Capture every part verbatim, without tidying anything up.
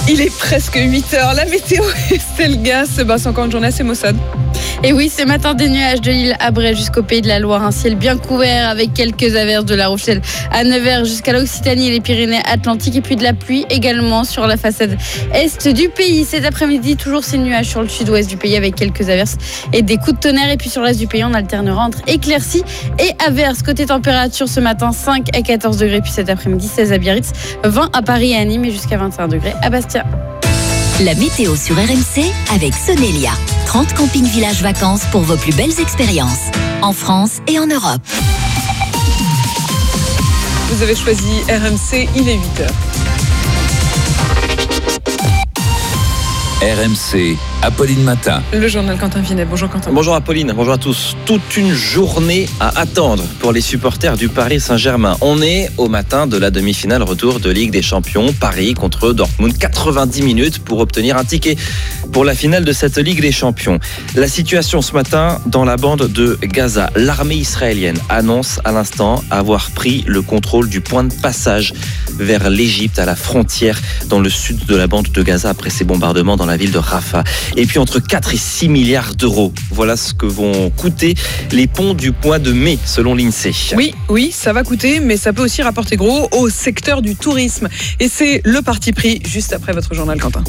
Il est presque huit heures. La météo Estelle Gas, bah, c'est encore une journée assez maussade. Et oui, ce matin, des nuages de l'île à Bray jusqu'au Pays de la Loire. Un ciel bien couvert avec quelques averses de La Rochelle à Nevers jusqu'à l'Occitanie et les Pyrénées-Atlantiques. Et puis de la pluie également sur la façade est du pays. Cet après-midi, toujours ces nuages sur le sud-ouest du pays avec quelques averses et des coups de tonnerre. Et puis sur l'est du pays, on alternera entre éclaircies et averses. Côté température, ce matin, cinq à quatorze degrés. Puis cet après-midi, seize à Biarritz, vingt à Paris et à Nîmes et jusqu'à vingt et un degrés à Bastia. La météo sur R M C avec Sonelia. trente campings villages vacances pour vos plus belles expériences. En France et en Europe. Vous avez choisi R M C, il est huit heures. R M C, Apolline Matin. Le journal Quentin Vinet. Bonjour Quentin. Bonjour Apolline, bonjour à tous. Toute une journée à attendre pour les supporters du Paris Saint-Germain. On est au matin de la demi-finale retour de Ligue des Champions. Paris contre Dortmund. quatre-vingt-dix minutes pour obtenir un ticket pour la finale de cette Ligue des Champions. La situation ce matin dans la bande de Gaza. L'armée israélienne annonce à l'instant avoir pris le contrôle du point de passage vers l'Égypte, à la frontière dans le sud de la bande de Gaza après ces bombardements dans la ville de Rafah. Et puis entre quatre et six milliards d'euros. Voilà ce que vont coûter les ponts du mois de mai, selon l'INSEE. Oui, oui, ça va coûter, mais ça peut aussi rapporter gros au secteur du tourisme. Et c'est le parti pris juste après votre journal, Quentin.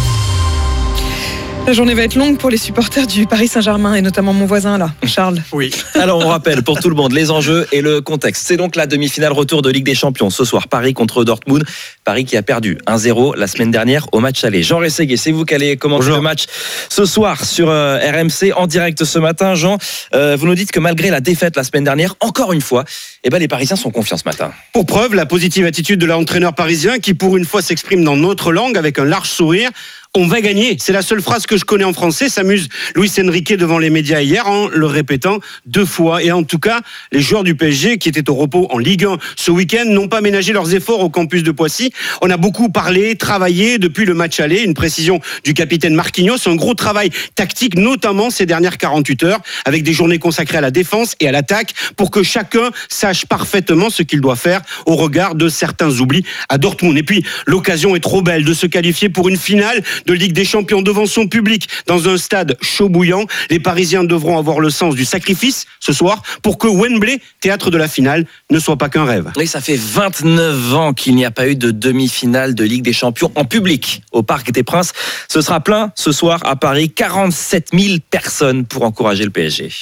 La journée va être longue pour les supporters du Paris Saint-Germain et notamment mon voisin là, Charles. Oui. Alors on rappelle pour tout le monde les enjeux et le contexte. C'est donc la demi-finale retour de Ligue des Champions. Ce soir, Paris contre Dortmund. Paris qui a perdu un zéro la semaine dernière au match aller. Jean Rességuier, c'est vous qui allez commencer Bonjour. Le match ce soir sur euh, R M C en direct ce matin. Jean, euh, vous nous dites que malgré la défaite la semaine dernière, encore une fois, eh ben, les Parisiens sont confiants ce matin. Pour preuve, la positive attitude de l'entraîneur parisien qui pour une fois s'exprime dans notre langue avec un large sourire. On va gagner, c'est la seule phrase que je connais en français, s'amuse Luis Enrique devant les médias hier en le répétant deux fois. Et en tout cas, les joueurs du P S G qui étaient au repos en Ligue un ce week-end n'ont pas ménagé leurs efforts au campus de Poissy. On a beaucoup parlé, travaillé depuis le match aller, une précision du capitaine Marquinhos, un gros travail tactique, notamment ces dernières quarante-huit heures, avec des journées consacrées à la défense et à l'attaque, pour que chacun sache parfaitement ce qu'il doit faire au regard de certains oublis à Dortmund. Et puis, l'occasion est trop belle de se qualifier pour une finale de Ligue des Champions devant son public dans un stade chaud bouillant. Les Parisiens devront avoir le sens du sacrifice ce soir pour que Wembley, théâtre de la finale, ne soit pas qu'un rêve. Oui, ça fait vingt-neuf ans qu'il n'y a pas eu de demi-finale de Ligue des Champions en public au Parc des Princes. Ce sera plein ce soir à Paris. quarante-sept mille personnes pour encourager le P S G.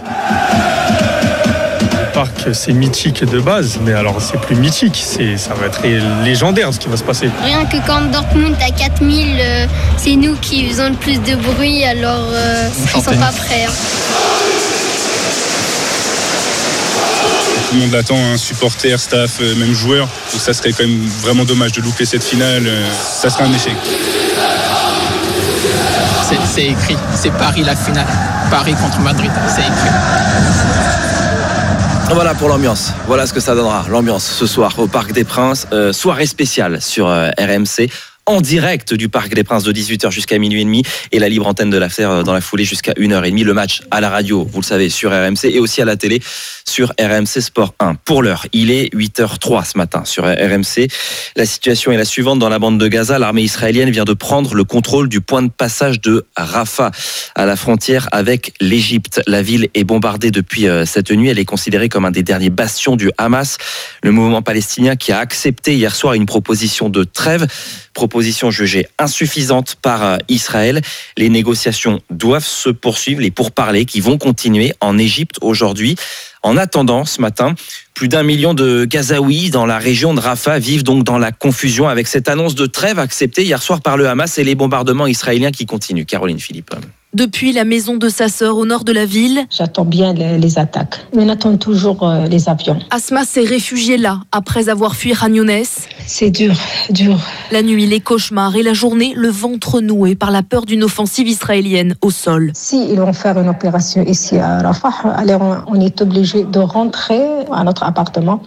Parc, c'est mythique de base, mais alors c'est plus mythique, c'est, ça va être légendaire ce qui va se passer. Rien que quand Dortmund a quatre mille, euh, c'est nous qui faisons le plus de bruit, alors euh, ils sont pas prêts. Hein. Tout le monde l'attend, hein, supporters, staff, euh, même joueurs. Donc ça serait quand même vraiment dommage de louper cette finale, euh, ça serait un échec. C'est, c'est écrit, c'est Paris la finale. Paris contre Madrid, c'est écrit. Voilà pour l'ambiance, voilà ce que ça donnera, l'ambiance ce soir au Parc des Princes, euh, soirée spéciale sur euh, R M C, en direct du Parc des Princes de dix-huit heures jusqu'à minuit et demi et la libre antenne de l'affaire dans la foulée jusqu'à une heure trente. Le match à la radio, vous le savez, sur R M C et aussi à la télé sur R M C Sport un. Pour l'heure, il est huit heures trois ce matin sur R M C. La situation est la suivante dans la bande de Gaza. L'armée israélienne vient de prendre le contrôle du point de passage de Rafah à la frontière avec l'Égypte. La ville est bombardée depuis cette nuit. Elle est considérée comme un des derniers bastions du Hamas, le mouvement palestinien qui a accepté hier soir une proposition de trêve. Proposition jugée insuffisante par Israël. Les négociations doivent se poursuivre, les pourparlers qui vont continuer en Égypte aujourd'hui. En attendant, ce matin, plus d'un million de Gazaouis dans la région de Rafah vivent donc dans la confusion avec cette annonce de trêve acceptée hier soir par le Hamas et les bombardements israéliens qui continuent. Caroline Philippe. Depuis la maison de sa sœur au nord de la ville, j'attends bien les, les attaques. On attend toujours euh, les avions. Asma s'est réfugiée là, après avoir fui Khan Younes. C'est dur, dur. La nuit, les cauchemars et la journée, le ventre noué par la peur d'une offensive israélienne au sol. Si ils vont faire une opération ici à Rafah, alors on est obligé de rentrer à notre appartement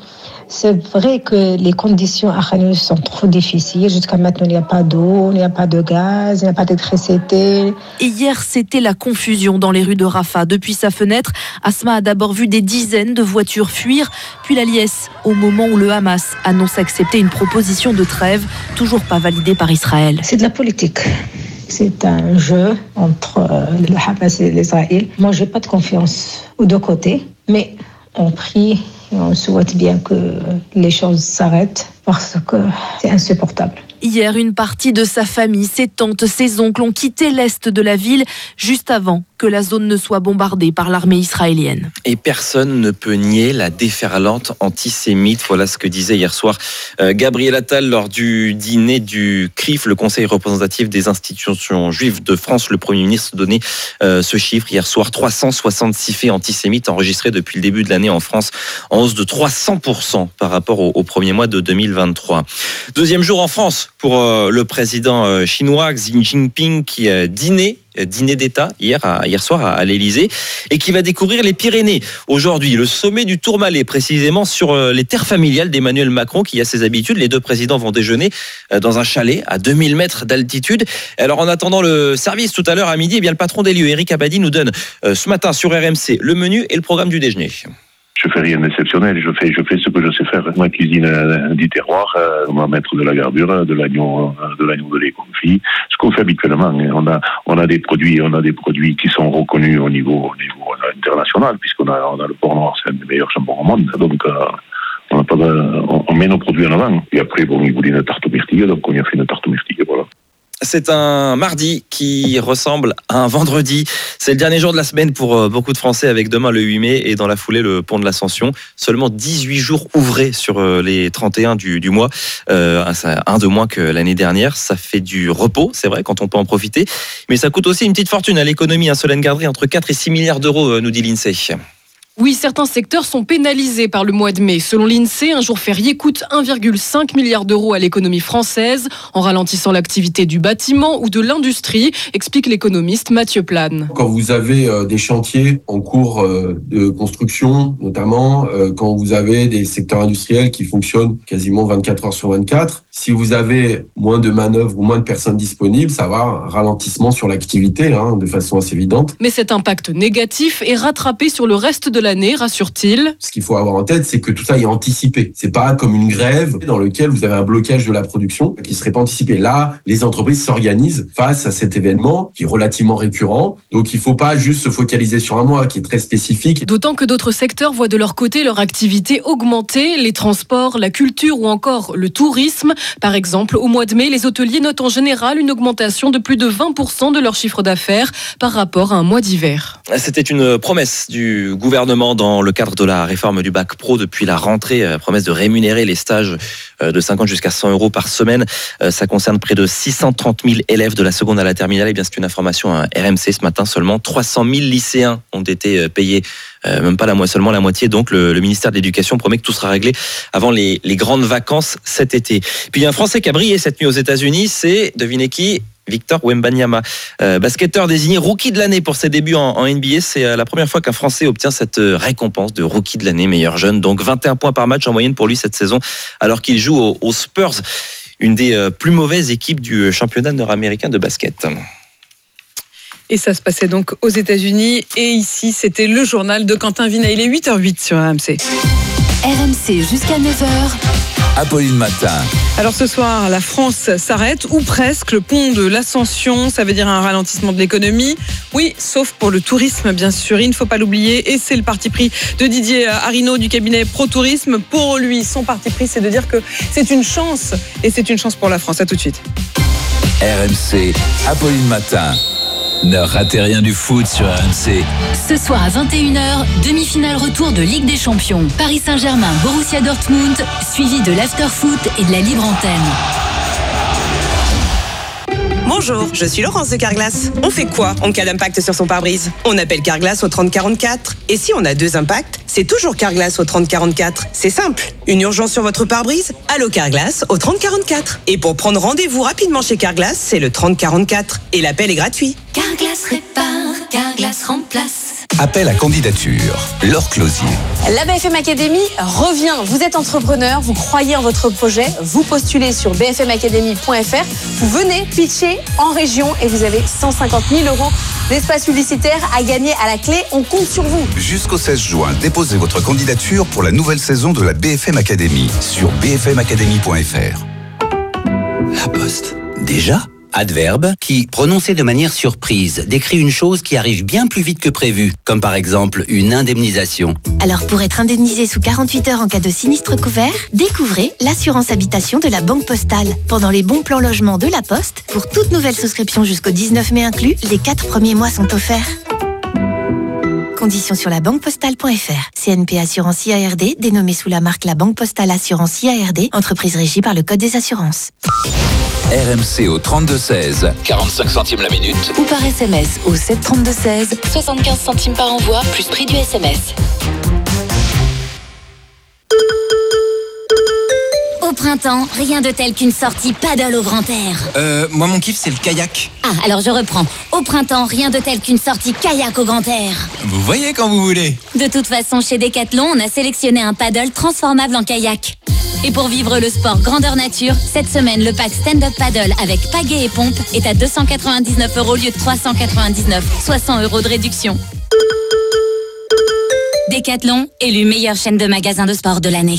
C'est vrai que les conditions à Khan Younis sont trop difficiles. Jusqu'à maintenant, il n'y a pas d'eau, il n'y a pas de gaz, il n'y a pas d'électricité. Et hier, c'était la confusion dans les rues de Rafah. Depuis sa fenêtre, Asma a d'abord vu des dizaines de voitures fuir, puis la liesse au moment où le Hamas annonce accepter une proposition de trêve, toujours pas validée par Israël. C'est de la politique. C'est un jeu entre le Hamas et l'Israël. Moi, je n'ai pas de confiance aux deux côtés, mais on prie et on souhaite bien que les choses s'arrêtent parce que c'est insupportable. Hier, une partie de sa famille, ses tantes, ses oncles ont quitté l'est de la ville juste avant que la zone ne soit bombardée par l'armée israélienne. Et personne ne peut nier la déferlante antisémite. Voilà ce que disait hier soir euh, Gabriel Attal lors du dîner du C R I F, le Conseil représentatif des institutions juives de France. Le Premier ministre donnait euh, ce chiffre hier soir. trois cent soixante-six faits antisémites enregistrés depuis le début de l'année en France, en hausse de trois cents pour cent par rapport au, au premier mois de deux mille vingt-trois. Deuxième jour en France pour euh, le président euh, chinois Xi Jinping qui a dîné dîner d'État hier, à, hier soir à l'Élysée et qui va découvrir les Pyrénées. Aujourd'hui, le sommet du Tourmalet, précisément sur les terres familiales d'Emmanuel Macron qui a ses habitudes. Les deux présidents vont déjeuner dans un chalet à deux mille mètres d'altitude. Alors en attendant le service tout à l'heure à midi, eh bien, le patron des lieux, Eric Abadi, nous donne ce matin sur R M C le menu et le programme du déjeuner. Je fais rien d'exceptionnel, je fais, je fais ce que je sais faire. Ma cuisine euh, du terroir, euh, on va mettre de la gardure, de l'agneau, de l'agneau de lait confit, ce qu'on fait habituellement. On a, on a des produits, on a des produits qui sont reconnus au niveau, au niveau international, puisqu'on a, on a le Port Noir, c'est un des meilleurs jambons au monde. Donc, euh, on, a pas de, on, on met nos produits en avant. Et après, bon, il voulait une tarte aux myrtilles, donc on y a fait une tarte aux myrtilles, voilà. C'est un mardi qui ressemble à un vendredi. C'est le dernier jour de la semaine pour beaucoup de Français, avec demain le huit mai et dans la foulée le pont de l'Ascension. Seulement dix-huit jours ouvrés sur les trente et un du, du mois. Euh, un de moins que l'année dernière. Ça fait du repos, c'est vrai, quand on peut en profiter. Mais ça coûte aussi une petite fortune à l'économie. Hein, Solène Gardry, entre quatre et six milliards d'euros, nous dit l'INSEE. Oui, certains secteurs sont pénalisés par le mois de mai. Selon l'INSEE, un jour férié coûte un virgule cinq milliard d'euros à l'économie française, en ralentissant l'activité du bâtiment ou de l'industrie, explique l'économiste Mathieu Plane. Quand vous avez euh, des chantiers en cours euh, de construction, notamment, euh, quand vous avez des secteurs industriels qui fonctionnent quasiment vingt-quatre heures sur vingt-quatre, si vous avez moins de manœuvres ou moins de personnes disponibles, ça va avoir un ralentissement sur l'activité, hein, de façon assez évidente. Mais cet impact négatif est rattrapé sur le reste de l'année, rassure-t-il. Ce qu'il faut avoir en tête, c'est que tout ça est anticipé. C'est pas comme une grève dans laquelle vous avez un blocage de la production qui serait pas anticipé. Là, les entreprises s'organisent face à cet événement qui est relativement récurrent. Donc, il faut pas juste se focaliser sur un mois qui est très spécifique. D'autant que d'autres secteurs voient de leur côté leur activité augmenter, les transports, la culture ou encore le tourisme. Par exemple, au mois de mai, les hôteliers notent en général une augmentation de plus de vingt pour cent de leur chiffre d'affaires par rapport à un mois d'hiver. C'était une promesse du gouvernement dans le cadre de la réforme du bac pro depuis la rentrée, promesse de rémunérer les stages de cinquante jusqu'à cent euros par semaine. Ça concerne près de six cent trente mille élèves de la seconde à la terminale. Et bien, c'est une information à R M C ce matin. Seulement trois cent mille lycéens ont été payés, même pas la moitié, seulement la moitié. Donc, le, le ministère de l'Éducation promet que tout sera réglé avant les, les grandes vacances cet été. Puis, il y a un Français qui a brillé cette nuit aux États-Unis. C'est, devinez qui ? Victor Wembanyama, euh, basketteur désigné rookie de l'année pour ses débuts en, en N B A. C'est euh, la première fois qu'un Français obtient cette euh, récompense de rookie de l'année, meilleur jeune. Donc vingt et un points par match en moyenne pour lui cette saison, alors qu'il joue aux, aux Spurs, une des euh, plus mauvaises équipes du championnat nord-américain de basket. Et ça se passait donc aux États-Unis. Et ici, c'était le journal de Quentin Vina. Il est huit heures huit sur R M C. R M C jusqu'à neuf heures. Apolline Matin. Alors ce soir, la France s'arrête, ou presque. Le pont de l'Ascension, ça veut dire un ralentissement de l'économie. Oui, sauf pour le tourisme, bien sûr. Il ne faut pas l'oublier. Et c'est le parti pris de Didier Arinaud du cabinet Pro Tourisme. Pour lui, son parti pris, c'est de dire que c'est une chance. Et c'est une chance pour la France. À tout de suite. R M C, Apolline Matin. Ne ratez rien du foot sur R M C. Ce soir à vingt et une heures, demi-finale retour de Ligue des Champions. Paris Saint-Germain, Borussia Dortmund, suivi de l'after-foot et de la libre antenne. Bonjour, je suis Laurence de Carglass. On fait quoi en cas d'impact sur son pare-brise ? On appelle Carglass au trente quarante-quatre. Et si on a deux impacts, c'est toujours Carglass au trente quarante-quatre. C'est simple. Une urgence sur votre pare-brise ? Allô Carglass au trente quarante-quatre. Et pour prendre rendez-vous rapidement chez Carglass, c'est le trente quarante-quatre. Et l'appel est gratuit. Carglass répare, Carglass remplace. Appel à candidature. Laure Closier. La B F M Academy revient. Vous êtes entrepreneur, vous croyez en votre projet, vous postulez sur b f m academy point f r, vous venez pitcher en région et vous avez cent cinquante mille euros d'espace publicitaire à gagner à la clé. On compte sur vous. Jusqu'au seize juin, déposez votre candidature pour la nouvelle saison de la B F M Academy sur b f m academy point f r. La Poste. Déjà ? Adverbe qui, prononcé de manière surprise, décrit une chose qui arrive bien plus vite que prévu, comme par exemple une indemnisation. Alors pour être indemnisé sous quarante-huit heures en cas de sinistre couvert, découvrez l'assurance habitation de la Banque Postale. Pendant les bons plans logement de la Poste, pour toute nouvelle souscription jusqu'au dix-neuf mai inclus, les quatre premiers mois sont offerts. Conditions sur la banque postale point f r. C N P Assurance I A R D, dénommée sous la marque La Banque Postale Assurance I A R D, entreprise régie par le Code des assurances. R M C au trente-deux seize, quarante-cinq centimes la minute. Ou par S M S au sept trente-deux seize, soixante-quinze centimes par envoi, plus prix du S M S. Au printemps, rien de tel qu'une sortie paddle au grand air. Euh, moi mon kiff c'est le kayak. Ah, alors je reprends. Au printemps, rien de tel qu'une sortie kayak au grand air. Vous voyez quand vous voulez. De toute façon, chez Decathlon, on a sélectionné un paddle transformable en kayak. Et pour vivre le sport grandeur nature, cette semaine, le pack stand-up paddle avec pagaie et pompe est à deux cent quatre-vingt-dix-neuf euros au lieu de trois cent quatre-vingt-dix-neuf, soit cent euros de réduction. Decathlon, élu meilleure chaîne de magasins de sport de l'année.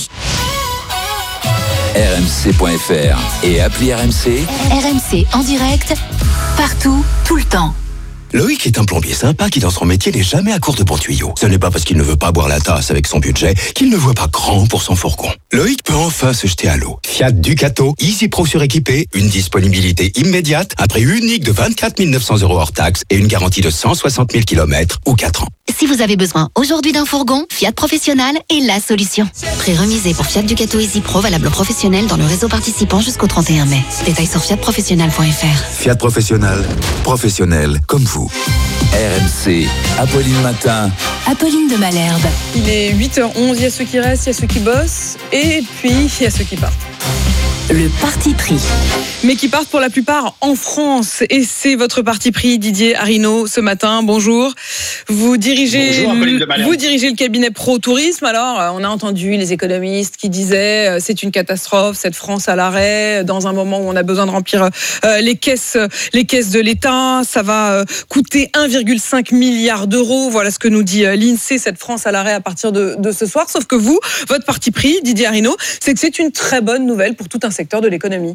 R M C point F R et appli R M C. R M C en direct, partout, tout le temps. Loïc est un plombier sympa qui dans son métier n'est jamais à court de bons tuyaux. Ce n'est pas parce qu'il ne veut pas boire la tasse avec son budget qu'il ne voit pas grand pour son fourgon. Loïc peut enfin se jeter à l'eau. Fiat Ducato, Easy Pro suréquipé, une disponibilité immédiate, un prix unique de vingt-quatre mille neuf cents euros hors taxe et une garantie de cent soixante mille kilomètres ou quatre ans. Si vous avez besoin aujourd'hui d'un fourgon, Fiat Professionnel est la solution. Prix remisé pour Fiat Ducato Easy Pro valable professionnel dans le réseau participant jusqu'au trente et un mai. Détails sur fiat professionnel point f r. Fiat Professionnel, professionnel comme vous. R M C, Apolline Matin. Apolline de Malherbe. Il est huit heures onze, il y a ceux qui restent, il y a ceux qui bossent, et puis il y a ceux qui partent. Le parti pris. Mais qui partent pour la plupart en France. Et c'est votre parti pris, Didier Arinaud, ce matin. Bonjour. Vous dirigez, Bonjour, le, vous dirigez le cabinet Pro Tourisme. Alors, on a entendu les économistes qui disaient euh, c'est une catastrophe, cette France à l'arrêt, dans un moment où on a besoin de remplir euh, les caisses, les caisses de l'État. Ça va euh, coûter un virgule cinq milliard d'euros. Voilà ce que nous dit euh, l'INSEE, cette France à l'arrêt à partir de, de ce soir. Sauf que vous, votre parti pris, Didier Arinaud, c'est que c'est une très bonne nouvelle pour tout un secteur de l'économie.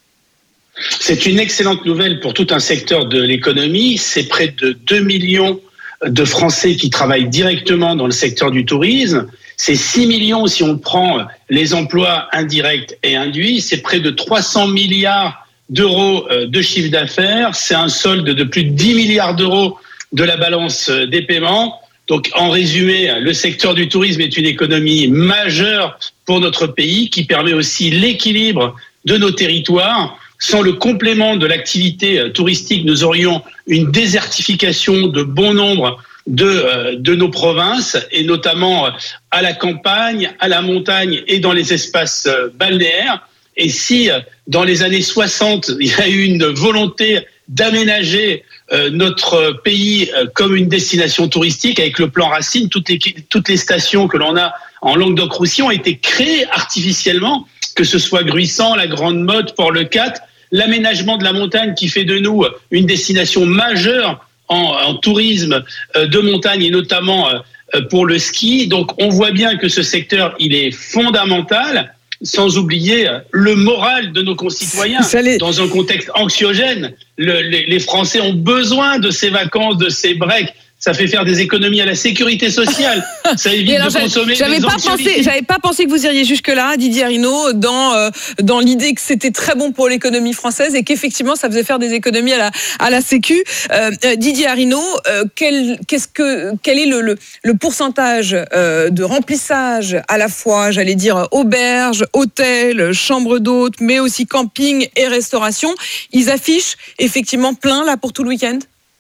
C'est une excellente nouvelle pour tout un secteur de l'économie. C'est près de deux millions de Français qui travaillent directement dans le secteur du tourisme. C'est six millions si on prend les emplois indirects et induits. C'est près de trois cents milliards d'euros de chiffre d'affaires. C'est un solde de plus de dix milliards d'euros de la balance des paiements. Donc, en résumé, le secteur du tourisme est une économie majeure pour notre pays qui permet aussi l'équilibre de nos territoires. Sans le complément de l'activité touristique, nous aurions une désertification de bon nombre de, de nos provinces, et notamment à la campagne, à la montagne et dans les espaces balnéaires. Et si, dans les années soixante, il y a eu une volonté d'aménager notre pays comme une destination touristique avec le plan Racine, toutes les, toutes les stations que l'on a en Languedoc-Roussillon ont été créées artificiellement, que ce soit Gruissant, la Grande Motte, Port-le-Cat, l'aménagement de la montagne qui fait de nous une destination majeure en, en tourisme de montagne et notamment pour le ski. Donc on voit bien que ce secteur, il est fondamental, sans oublier le moral de nos concitoyens. Dans un contexte anxiogène, le, les, les Français ont besoin de ces vacances, de ces breaks. Ça fait faire des économies à la sécurité sociale. Ça évite alors, de consommer j'avais des pas pensé, J'avais pas pensé que vous iriez jusque-là, Didier Arinaud, dans, euh, dans l'idée que c'était très bon pour l'économie française et qu'effectivement, ça faisait faire des économies à la, à la Sécu. Euh, euh, Didier Arinaud, euh, quel, qu'est-ce que, quel est le, le, le pourcentage euh, de remplissage à la fois, j'allais dire, auberges, hôtels, chambres d'hôtes, mais aussi camping et restauration? Ils affichent effectivement plein là pour tout le week-end?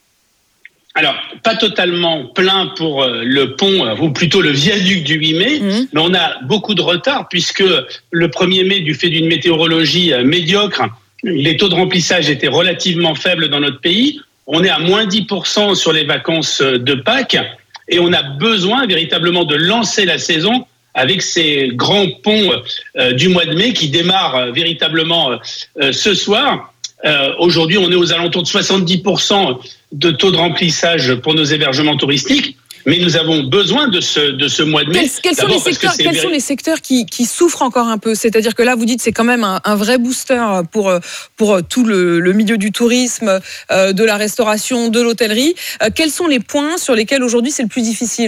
Alors, pas totalement plein pour le pont, ou plutôt le viaduc du huit mai, mmh. mais on a beaucoup de retard puisque le premier mai, du fait d'une météorologie médiocre, les taux de remplissage étaient relativement faibles dans notre pays. On est à moins dix pour cent sur les vacances de Pâques. Et on a besoin véritablement de lancer la saison avec ces grands ponts euh, du mois de mai qui démarrent euh, véritablement euh, ce soir. Euh, aujourd'hui, on est aux alentours de soixante-dix pour cent de taux de remplissage pour nos hébergements touristiques. Mais nous avons besoin de ce, de ce mois de mai. Quels, quels, sont, les secteurs, quels sont les secteurs qui, qui souffrent encore un peu ? C'est-à-dire que là, vous dites c'est quand même un, un vrai booster pour, pour tout le, le milieu du tourisme, euh, de la restauration, de l'hôtellerie. Euh, quels sont les points sur lesquels aujourd'hui c'est le plus difficile ?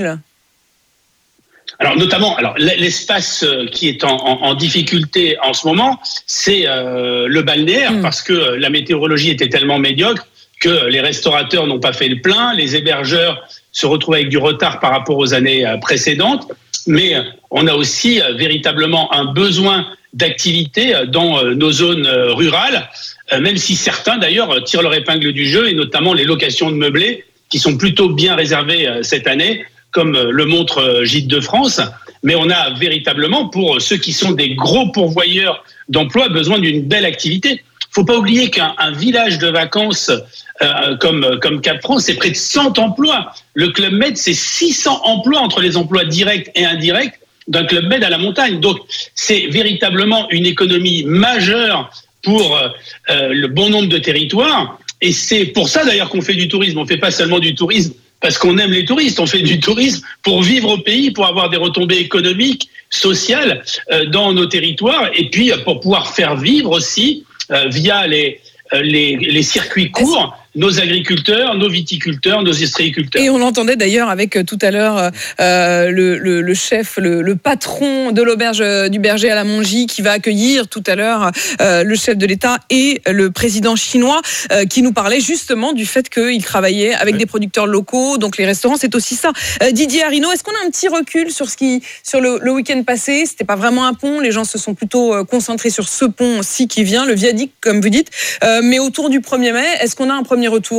Alors notamment, alors l'espace qui est en, en, en difficulté en ce moment, c'est euh, le balnéaire, mmh. parce que la météorologie était tellement médiocre que les restaurateurs n'ont pas fait le plein, les hébergeurs se retrouvent avec du retard par rapport aux années précédentes, mais on a aussi véritablement un besoin d'activité dans nos zones rurales, même si certains d'ailleurs tirent leur épingle du jeu, et notamment les locations de meublés qui sont plutôt bien réservées cette année, comme le montre Gîtes de France. Mais on a véritablement, pour ceux qui sont des gros pourvoyeurs d'emplois, besoin d'une belle activité. Il ne faut pas oublier qu'un un village de vacances euh, comme, comme Cap-France, c'est près de cent emplois. Le Club Med, c'est six cents emplois entre les emplois directs et indirects d'un Club Med à la montagne. Donc, c'est véritablement une économie majeure pour euh, le bon nombre de territoires. Et c'est pour ça, d'ailleurs, qu'on fait du tourisme. On ne fait pas seulement du tourisme parce qu'on aime les touristes. On fait du tourisme pour vivre au pays, pour avoir des retombées économiques, sociales euh, dans nos territoires, et puis pour pouvoir faire vivre aussi Euh, via les, euh, les, les circuits courts, nos agriculteurs, nos viticulteurs, nos ostréiculteurs. Et on l'entendait d'ailleurs avec euh, tout à l'heure euh, le, le, le chef, le, le patron de l'auberge du Berger à la Mongie qui va accueillir tout à l'heure euh, le chef de l'État et le président chinois euh, qui nous parlait justement du fait qu'il travaillait avec oui. des producteurs locaux, donc les restaurants, c'est aussi ça. Euh, Didier Arinaud, est-ce qu'on a un petit recul sur, ce qui, sur le, le week-end passé ? C'était pas vraiment un pont, les gens se sont plutôt concentrés sur ce pont-ci qui vient, le viaduc comme vous dites, euh, mais autour du premier mai, est-ce qu'on a un premier retour ?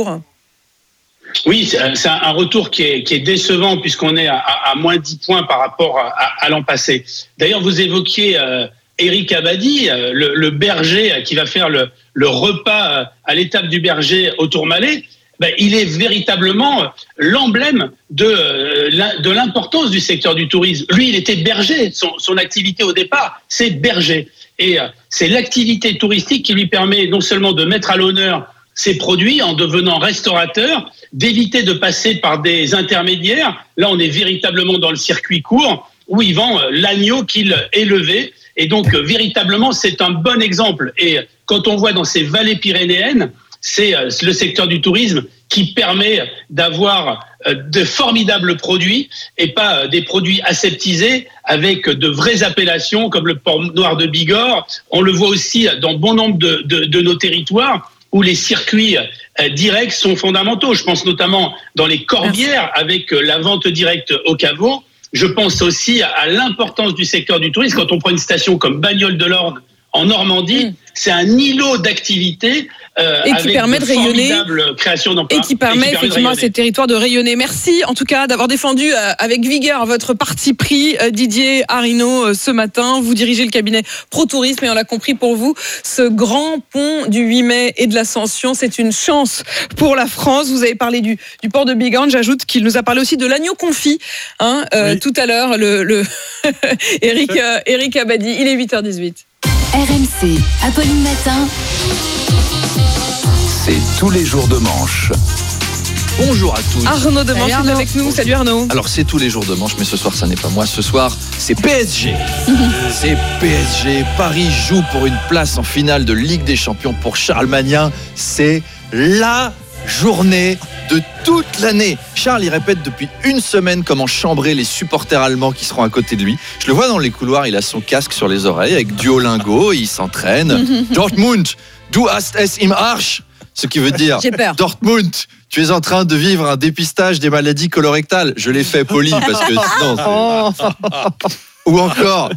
Oui, c'est un retour qui est, qui est décevant puisqu'on est à, à moins dix points par rapport à, à, à l'an passé. D'ailleurs, vous évoquiez euh, Eric Abadie, euh, le, le berger qui va faire le, le repas à l'étape du Berger au Tourmalet. Ben, il est véritablement l'emblème de, de l'importance du secteur du tourisme. Lui, il était berger. Son, son activité au départ, c'est berger. Et euh, c'est l'activité touristique qui lui permet non seulement de mettre à l'honneur ses produits en devenant restaurateur, d'éviter de passer par des intermédiaires. Là, on est véritablement dans le circuit court où il vend l'agneau qu'il élevait. Et donc, véritablement, c'est un bon exemple. Et quand on voit dans ces vallées pyrénéennes, c'est le secteur du tourisme qui permet d'avoir de formidables produits et pas des produits aseptisés avec de vraies appellations comme le porc noir de Bigorre. On le voit aussi dans bon nombre de, de, de nos territoires où les circuits euh, directs sont fondamentaux. Je pense notamment dans les Corbières avec euh, la vente directe au caveau. Je pense aussi à, à l'importance du secteur du tourisme. Quand on prend une station comme Bagnoles de l'Orne en Normandie, mmh. c'est un îlot d'activité euh, et qui avec permet de, de rayonner, création d'emplois et qui permet, et qui permet effectivement à ces territoires de rayonner. Merci en tout cas d'avoir défendu euh, avec vigueur votre parti pris, euh, Didier Arinaud, euh, ce matin. Vous dirigez le cabinet Pro Tourisme et on l'a compris pour vous, ce grand pont du huit mai et de l'Ascension, c'est une chance pour la France. Vous avez parlé du, du port de Bigorre. J'ajoute qu'il nous a parlé aussi de l'agneau confit hein, euh, oui. tout à l'heure. Le, le Eric, euh, Eric Abadie, il est huit heures dix-huit. R M C, Apolline Matin. C'est tous les jours de manche. Bonjour à tous. Arnaud de Manche est avec nous. Salut Arnaud. Alors c'est tous les jours de manche, mais ce soir ça n'est pas moi. Ce soir c'est P S G. C'est P S G. Paris joue pour une place en finale de Ligue des Champions pour Charles Magnien. C'est la journée de toute l'année. Charles, il répète depuis une semaine comment chambrer les supporters allemands qui seront à côté de lui. Je le vois dans les couloirs, il a son casque sur les oreilles avec Duolingo, il s'entraîne. Dortmund, du hast es im Arsch. Ce qui veut dire Dortmund, tu es en train de vivre un dépistage des maladies colorectales. Je l'ai fait poli parce que sinon c'est... Ou encore,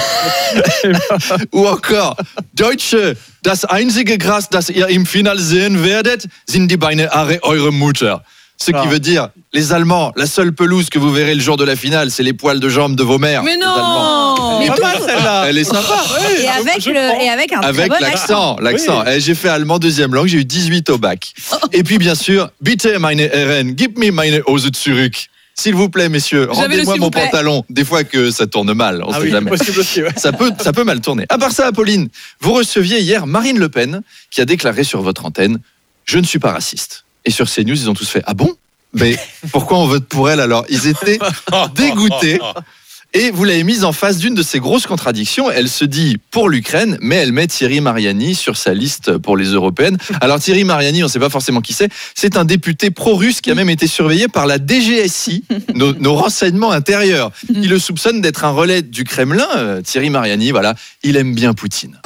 ou encore, Deutsche, das einzige Gras, das ihr im Finale sehen werdet, sind die Beine eurer Mutter. Ce qui veut dire, les Allemands, la seule pelouse que vous verrez le jour de la finale, c'est les poils de jambes de vos mères. Mais non, mais pas celle-là. Elle est sympa. Oui, et, avec le, et avec un avec très bon l'accent. accent. l'accent. Oui. J'ai fait allemand deuxième langue, j'ai eu dix-huit au bac. Oh. Et puis bien sûr, bitte meine Herren, gib mir meine Hose zurück. s'il vous plaît, messieurs, J'avais le rendez-moi s'il mon vous plaît. pantalon. Des fois que ça tourne mal, on Ah sait oui, jamais. possible aussi, ouais. Ça peut, ça peut mal tourner. À part ça, Apolline, vous receviez hier Marine Le Pen qui a déclaré sur votre antenne « Je ne suis pas raciste ». Et sur CNews, ils ont tous fait « Ah bon ? Mais pourquoi on vote pour elle alors ?» Ils étaient dégoûtés. Et vous l'avez mise en face d'une de ces grosses contradictions. Elle se dit pour l'Ukraine, mais elle met Thierry Mariani sur sa liste pour les européennes. Alors Thierry Mariani, on ne sait pas forcément qui c'est. C'est un député pro-russe qui a même été surveillé par la D G S I, nos, nos renseignements intérieurs. Il le soupçonne d'être un relais du Kremlin. Euh, Thierry Mariani, voilà, il aime bien Poutine.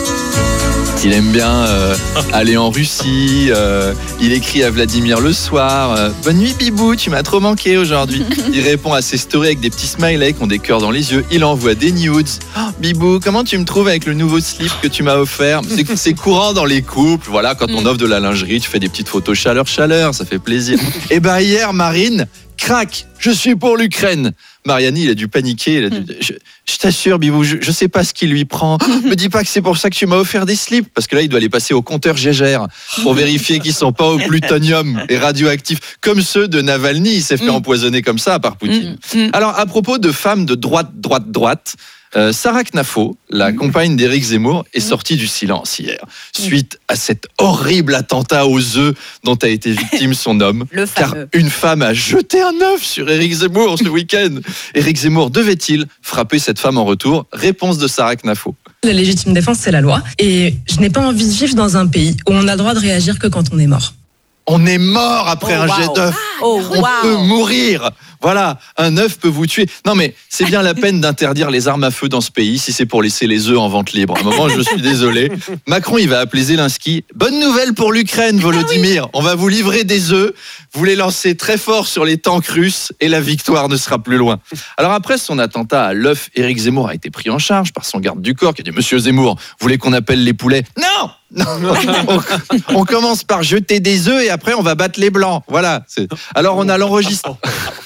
Il aime bien euh, aller en Russie, euh, il écrit à Vladimir le soir euh, « Bonne nuit Bibou, tu m'as trop manqué aujourd'hui ». Il répond à ses stories avec des petits smileys qui ont des cœurs dans les yeux. Il envoie des nudes. Oh, « Bibou, comment tu me trouves avec le nouveau slip que tu m'as offert ?» C'est, c'est courant dans les couples. Voilà, quand on offre de la lingerie, tu fais des petites photos chaleur-chaleur, ça fait plaisir. Et ben hier, Marine, crac, je suis pour l'Ukraine. Mariani, il a dû paniquer. Il a dû, je, je t'assure, Bibou, je ne sais pas ce qui lui prend. Me dis pas que c'est pour ça que tu m'as offert des slips. Parce que là, il doit aller passer au compteur Gégère pour vérifier qu'ils ne sont pas au plutonium et radioactifs. Comme ceux de Navalny. Il s'est fait empoisonner comme ça par Poutine. Alors, à propos de femmes de droite, droite, droite, Euh, Sarah Knafo, la compagne d'Éric Zemmour, est sortie du silence hier, suite à cet horrible attentat aux œufs dont a été victime son homme. Le car fameux. une femme a jeté un œuf sur Éric Zemmour ce week-end. Éric Zemmour devait-il frapper cette femme en retour ? Réponse de Sarah Knafo. La légitime défense, c'est la loi. Et je n'ai pas envie de vivre dans un pays où on a le droit de réagir que quand on est mort. On est mort après Oh, un wow. jet d'œuf. Oh, on wow. peut mourir. Voilà, un œuf peut vous tuer. Non mais c'est bien la peine d'interdire les armes à feu dans ce pays si c'est pour laisser les œufs en vente libre. À un moment, je suis désolé. Macron, il va appeler Zelensky. Bonne nouvelle pour l'Ukraine, Volodymyr. On va vous livrer des œufs. Vous les lancez très fort sur les tanks russes et la victoire ne sera plus loin. Alors après son attentat à l'œuf, Éric Zemmour a été pris en charge par son garde du corps qui a dit « Monsieur Zemmour, vous voulez qu'on appelle les poulets ?» Non, non. On, on commence par jeter des œufs et après on va battre les blancs. Voilà. C'est... Alors on a l'enregistrement.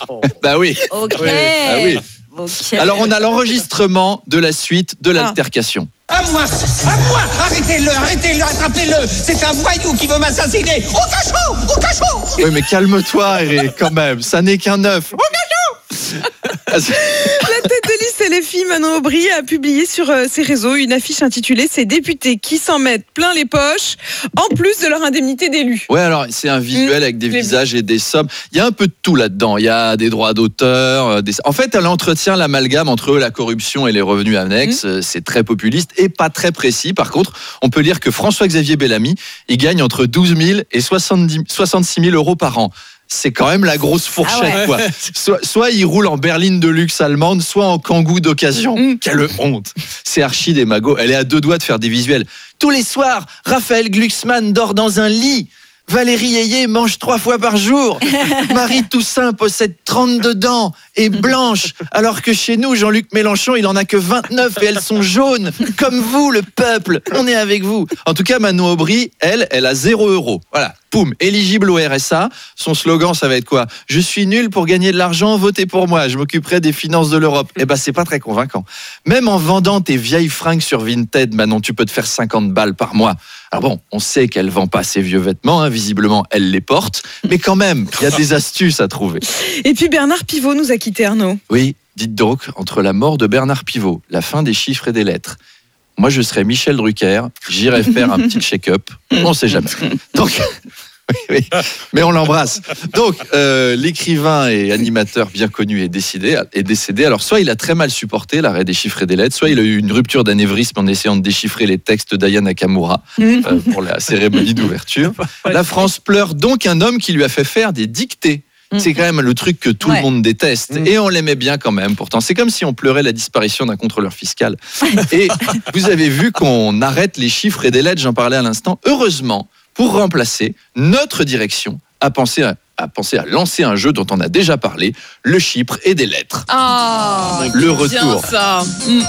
Bah oui. Ok. Oui. Ah oui. Ok. Alors on a l'enregistrement de la suite de l'altercation. À moi, à moi, arrêtez-le, arrêtez-le, attrapez-le. C'est un voyou qui veut m'assassiner. Au cachot, au cachot. Oui mais calme-toi Eric, quand même. Ça n'est qu'un œuf. Au cachot. La tête de liste L F I, Manon Aubry, a publié sur euh, ses réseaux une affiche intitulée « Ces députés qui s'en mettent plein les poches, en plus de leur indemnité d'élu ». Ouais, alors c'est un visuel avec des visages et des sommes. Il y a un peu de tout là-dedans. Il y a des droits d'auteur. euh, Des... En fait, elle entretient l'amalgame entre la corruption et les revenus annexes. Mmh. C'est très populiste et pas très précis. Par contre, on peut lire que François-Xavier Bellamy, il gagne entre douze mille et soixante-dix, soixante-six mille euros par an. C'est quand même la grosse fourchette, ah ouais. quoi. Soit, soit il roule en berline de luxe allemande, soit en kangou d'occasion. Mmh. Quelle honte. C'est archi des magots. Elle est à deux doigts de faire des visuels. Tous les soirs, Raphaël Glucksmann dort dans un lit. Valérie Ayé mange trois fois par jour. Marie Toussaint possède trente-deux dents et blanches, alors que chez nous, Jean-Luc Mélenchon, il en a que vingt-neuf et elles sont jaunes. Comme vous, le peuple, on est avec vous. En tout cas, Manon Aubry, elle, elle a zéro euro. Voilà, poum, éligible au R S A. Son slogan, ça va être quoi ? Je suis nul pour gagner de l'argent, votez pour moi. Je m'occuperai des finances de l'Europe. Eh ben, c'est pas très convaincant. Même en vendant tes vieilles fringues sur Vinted, Manon, tu peux te faire cinquante balles par mois. Alors bon, on sait qu'elle vend pas ses vieux vêtements, hein, visiblement elle les porte, mais quand même, il y a des astuces à trouver. Et puis Bernard Pivot nous a quitté, Arnaud. Oui, dites donc, entre la mort de Bernard Pivot, la fin des chiffres et des lettres, moi je serais Michel Drucker, j'irais faire un petit check-up, on sait jamais. Donc... Oui, oui, mais on l'embrasse. Donc, euh, l'écrivain et animateur bien connu est décédé, est décédé. Alors, soit il a très mal supporté l'arrêt des chiffres et des lettres, soit il a eu une rupture d'anévrisme en essayant de déchiffrer les textes d'Aya Nakamura euh, pour la cérémonie d'ouverture. La France pleure donc un homme qui lui a fait faire des dictées. C'est quand même le truc que tout ouais. le monde déteste. Et on l'aimait bien quand même, pourtant. C'est comme si on pleurait la disparition d'un contrôleur fiscal. Et vous avez vu qu'on arrête les chiffres et des lettres, j'en parlais à l'instant. Heureusement, pour remplacer, notre direction a pensé à, a pensé à lancer un jeu dont on a déjà parlé, le chiffre et des lettres. Ah, le retour. Ça.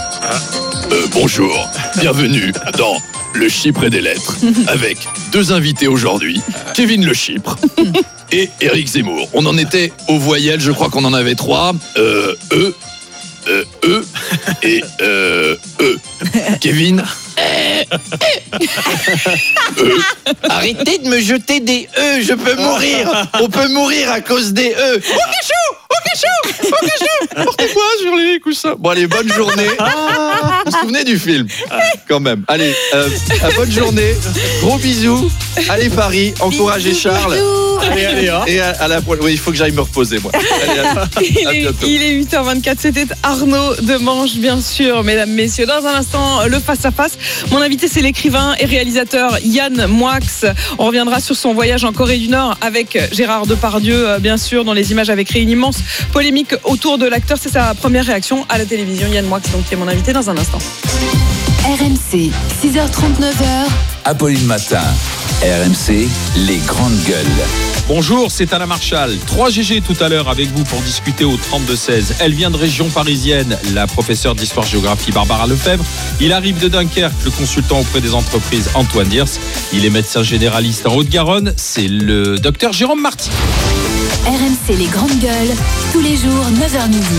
Euh, bonjour, bienvenue dans le chiffre et des lettres, avec deux invités aujourd'hui, Kevin Le Chypre et Éric Zemmour. On en était aux voyelles, je crois qu'on en avait trois. Euh, E, euh, E et euh, E. Kevin E. Arrêtez de me jeter des E, je peux mourir. On peut mourir à cause des E. Au cachot, au cachot, au cachot. Portez-moi sur les coussins. Bon, allez, bonne journée. Ah, vous vous souvenez du film quand même. Allez, euh, bonne journée. Gros bisous. Allez, Paris. Encouragez Charles. Allez, allez, hein. Et à, à la prochaine. Oui, il faut que j'aille me reposer, moi. Allez, à, il, à est, bientôt. il est huit heures vingt-quatre. C'était Arnaud Demange, bien sûr, mesdames, messieurs. Dans un instant, le face-à-face. Mon invité, c'est l'écrivain et réalisateur Yann Moix. On reviendra sur son voyage en Corée du Nord avec Gérard Depardieu, bien sûr, dont les images avaient créé une immense polémique autour de l'acteur. C'est sa première réaction à la télévision. Yann Moix, donc, qui est mon invité dans un instant. R M C, six heures trente-neuf. Apolline Matin. R M C, les grandes gueules. Bonjour, c'est Anna Marshall. trois G G tout à l'heure avec vous pour discuter au trente-deux seize. Elle vient de région parisienne, la professeure d'histoire-géographie Barbara Lefebvre. Il arrive de Dunkerque, le consultant auprès des entreprises Antoine Diers. Il est médecin généraliste en Haute-Garonne. C'est le docteur Jérôme Marty. R M C, les grandes gueules, tous les jours, neuf heures midi.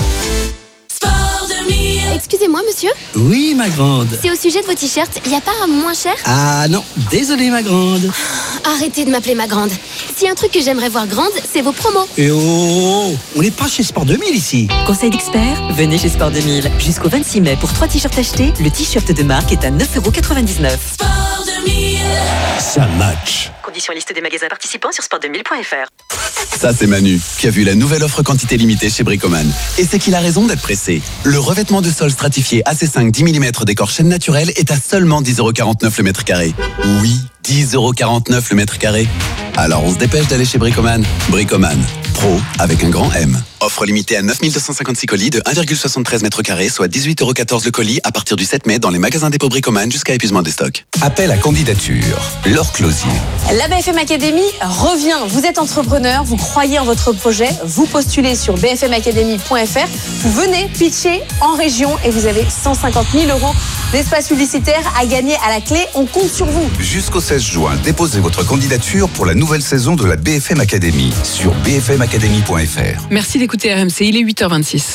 Excusez-moi, monsieur. Oui, ma grande. C'est au sujet de vos t-shirts. Il n'y a pas un moins cher? Ah non, désolé, ma grande. Arrêtez de m'appeler ma grande. S'il y a un truc que j'aimerais voir grande, c'est vos promos. Et oh, on n'est pas chez Sport deux mille ici. Conseil d'experts, venez chez Sport deux mille. Jusqu'au vingt-six mai, pour trois t-shirts achetés, le t-shirt de marque est à neuf euros quatre-vingt-dix-neuf. Sport deux mille. Ça match. Conditions liste des magasins participants sur sport deux mille point f r. Ça, c'est Manu, qui a vu la nouvelle offre quantité limitée chez Bricoman. Et c'est qu'il a raison d'être pressé. Le revêtement de sol stratifié A C cinq dix millimètres décor chêne naturel est à seulement dix euros quarante-neuf le mètre carré. Oui, dix euros quarante-neuf le mètre carré. Alors on se dépêche d'aller chez Bricoman. Bricoman, pro avec un grand M. Offre limitée à neuf mille deux cent cinquante-six colis de un virgule soixante-treize mètres carrés, soit dix-huit euros quatorze le colis à partir du sept mai dans les magasins dépôt Bricoman jusqu'à épuisement des stocks. Appel à candidature. Laure Closier. La B F M Academy revient. Vous êtes entrepreneur, vous croyez en votre projet, vous postulez sur b f m academy point f r, vous venez pitcher en région et vous avez cent cinquante mille euros d'espace publicitaire à gagner à la clé. On compte sur vous. Jusqu'au seize juin, déposez votre candidature pour la nouvelle saison de la B F M Academy sur b f m academy point f r. Merci d'écouter R M C, il est huit heures vingt-six.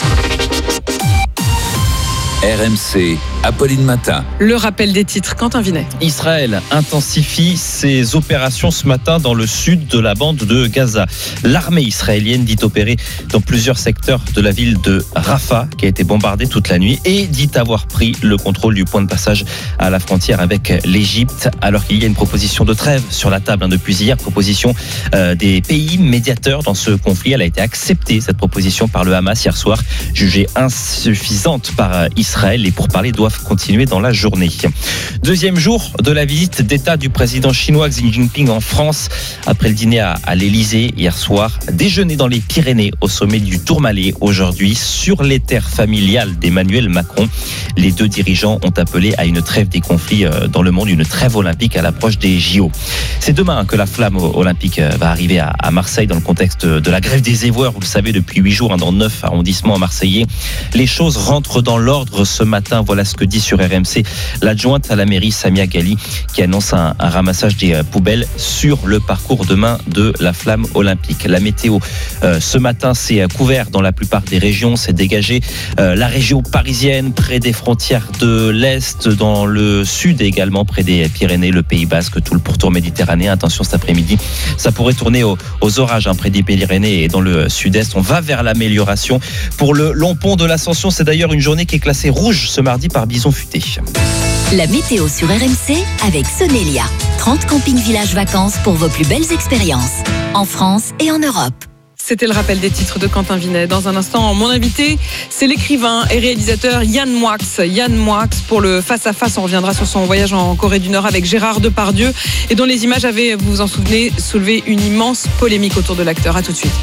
R M C, Apolline Matin. Le rappel des titres, Quentin Vinet. Israël intensifie ses opérations ce matin dans le sud de la bande de Gaza. L'armée israélienne dit opérer dans plusieurs secteurs de la ville de Rafah, qui a été bombardée toute la nuit, et dit avoir pris le contrôle du point de passage à la frontière avec l'Égypte, alors qu'il y a une proposition de trêve sur la table hein, depuis hier, proposition euh, des pays médiateurs dans ce conflit. Elle a été acceptée, cette proposition, par le Hamas hier soir, jugée insuffisante par euh, Israël. Israël. Les pourparlers doivent continuer dans la journée. Deuxième jour de la visite d'État du président chinois Xi Jinping en France. Après le dîner à, à l'Élysée hier soir, déjeuner dans les Pyrénées au sommet du Tourmalet aujourd'hui sur les terres familiales d'Emmanuel Macron. Les deux dirigeants ont appelé à une trêve des conflits dans le monde, une trêve olympique à l'approche des J O. C'est demain que la flamme olympique va arriver à, à Marseille dans le contexte de la grève des éboueurs. Vous le savez, depuis huit jours, hein, dans neuf arrondissements marseillais. Les choses rentrent dans l'ordre ce matin. Voilà ce que dit sur R M C l'adjointe à la mairie Samia Ghali, qui annonce un, un ramassage des poubelles sur le parcours demain de la flamme olympique. La météo euh, ce matin, c'est couvert dans la plupart des régions, c'est dégagé. Euh, la région parisienne, près des frontières de l'Est, dans le sud également, près des Pyrénées, le Pays Basque, tout le pourtour méditerranéen. Attention, cet après-midi, ça pourrait tourner aux, aux orages hein, près des Pyrénées et dans le sud-est. On va vers l'amélioration. Pour le long pont de l'Ascension, c'est d'ailleurs une journée qui est classée rouge ce mardi par Bison Futé. La météo sur R M C avec Sonelia. trente camping villages vacances pour vos plus belles expériences. En France et en Europe. C'était le rappel des titres de Quentin Vinet. Dans un instant, mon invité, c'est l'écrivain et réalisateur Yann Moix. Yann Moix, pour le face-à-face, on reviendra sur son voyage en Corée du Nord avec Gérard Depardieu, et dont les images avaient, vous vous en souvenez, soulevé une immense polémique autour de l'acteur. À tout de suite.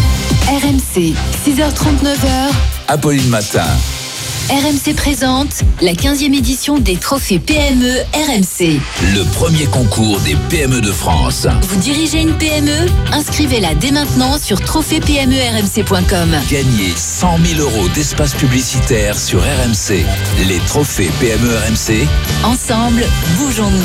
R M C, six heures trente-neuf. Apolline Matin. R M C présente la quinzième édition des trophées P M E R M C. Le premier concours des P M E de France. Vous dirigez une P M E? Inscrivez-la dès maintenant sur trophée p m e r m c point com. Gagnez cent mille euros d'espace publicitaire sur R M C. Les trophées P M E R M C. Ensemble, bougeons-nous.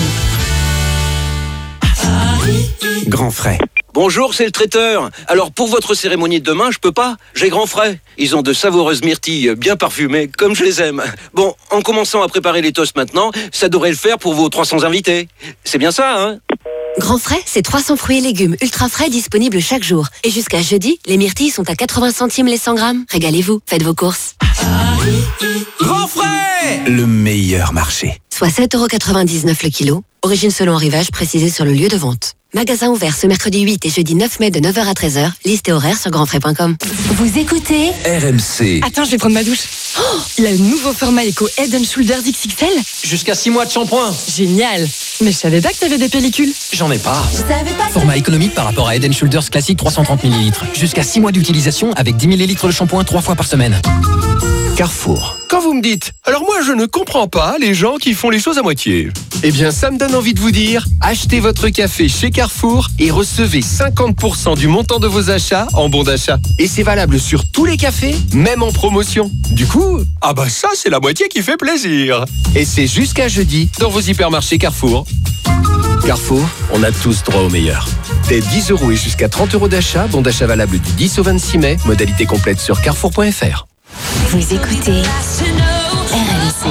Grand frais. Bonjour, c'est le traiteur. Alors, pour votre cérémonie de demain, je peux pas. J'ai grand frais. Ils ont de savoureuses myrtilles bien parfumées, comme je les aime. Bon, en commençant à préparer les toasts maintenant, ça devrait le faire pour vos trois cents invités. C'est bien ça, hein? Grand Frais, c'est trois cents fruits et légumes ultra frais disponibles chaque jour. Et jusqu'à jeudi, les myrtilles sont à quatre-vingts centimes les cent grammes. Régalez-vous, faites vos courses. Grand Frais, le meilleur marché. Soit sept euros quatre-vingt-dix-neuf le kilo. Origine selon arrivage précisée sur le lieu de vente. Magasin ouvert ce mercredi huit et jeudi neuf mai de neuf heures à treize heures. Liste et horaire sur grand frais point com. Vous écoutez R M C. Attends, je vais prendre ma douche. Oh, le nouveau format Eco Head and Shoulders X X L. Jusqu'à six mois de shampoing. Génial. Mais je savais pas que t'avais des pellicules. J'en ai pas. Vous savez pas Format économique par rapport à Head and Shoulders classique trois cent trente millilitres. Jusqu'à six mois d'utilisation avec dix millilitres de shampoing trois fois par semaine. Carrefour. Quand vous me dites, alors moi je ne comprends pas les gens qui font les choses à moitié. Eh bien ça me donne envie de vous dire, achetez votre café chez Carrefour et recevez cinquante pour cent du montant de vos achats en bon d'achat. Et c'est valable sur tous les cafés, même en promotion. Du coup, ah bah ça c'est la moitié qui fait plaisir. Et c'est jusqu'à jeudi dans vos hypermarchés Carrefour. Carrefour, on a tous droit au meilleur. Dès dix euros et jusqu'à trente euros d'achat, bon d'achat valable du dix au vingt-six mai, modalité complète sur carrefour point f r. Vous écoutez R M C.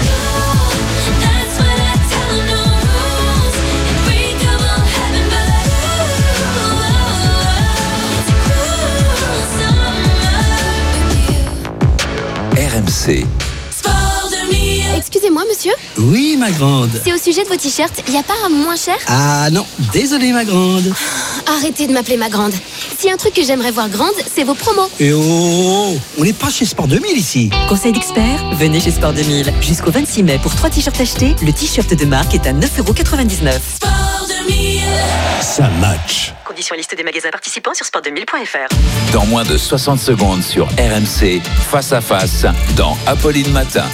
R M C. Excusez-moi, monsieur. Oui, ma grande. C'est au sujet de vos t-shirts. Il n'y a pas un moins cher? Ah non, désolé, ma grande. Arrêtez de m'appeler ma grande. S'il y a un truc que j'aimerais voir grande, c'est vos promos. Et oh, on n'est pas chez Sport deux mille ici. Conseil d'expert, venez chez Sport deux mille. Jusqu'au vingt-six mai, pour trois t-shirts achetés, le t-shirt de marque est à neuf euros quatre-vingt-dix-neuf. Sport deux mille. Ça match. Conditions liste des magasins participants sur sport deux mille point f r. Dans moins de soixante secondes sur R M C, face à face, dans Apolline Matin.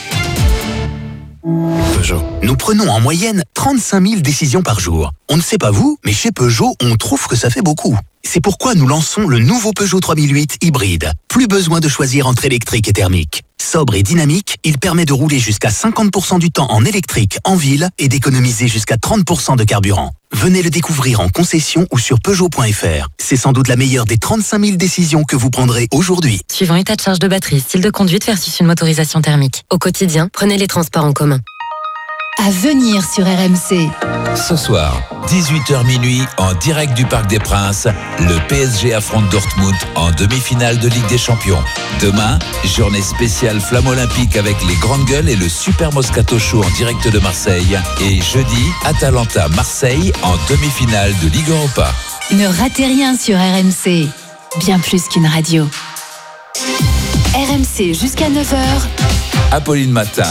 Peugeot. Nous prenons en moyenne trente-cinq mille décisions par jour. On ne sait pas vous, mais chez Peugeot, on trouve que ça fait beaucoup. C'est pourquoi nous lançons le nouveau Peugeot trois mille huit hybride. Plus besoin de choisir entre électrique et thermique. Sobre et dynamique, il permet de rouler jusqu'à cinquante pour cent du temps en électrique en ville et d'économiser jusqu'à trente pour cent de carburant. Venez le découvrir en concession ou sur peugeot point f r. C'est sans doute la meilleure des trente-cinq mille décisions que vous prendrez aujourd'hui. Suivant état de charge de batterie, style de conduite versus une motorisation thermique. Au quotidien, prenez les transports en commun. À venir sur R M C. Ce soir, dix-huit heures minuit, en direct du Parc des Princes, le P S G affronte Dortmund en demi-finale de Ligue des Champions. Demain, journée spéciale Flamme Olympique avec les grandes gueules et le Super Moscato Show en direct de Marseille. Et jeudi, Atalanta-Marseille en demi-finale de Ligue Europa. Ne ratez rien sur R M C. Bien plus qu'une radio. R M C jusqu'à neuf heures. Apolline Matin.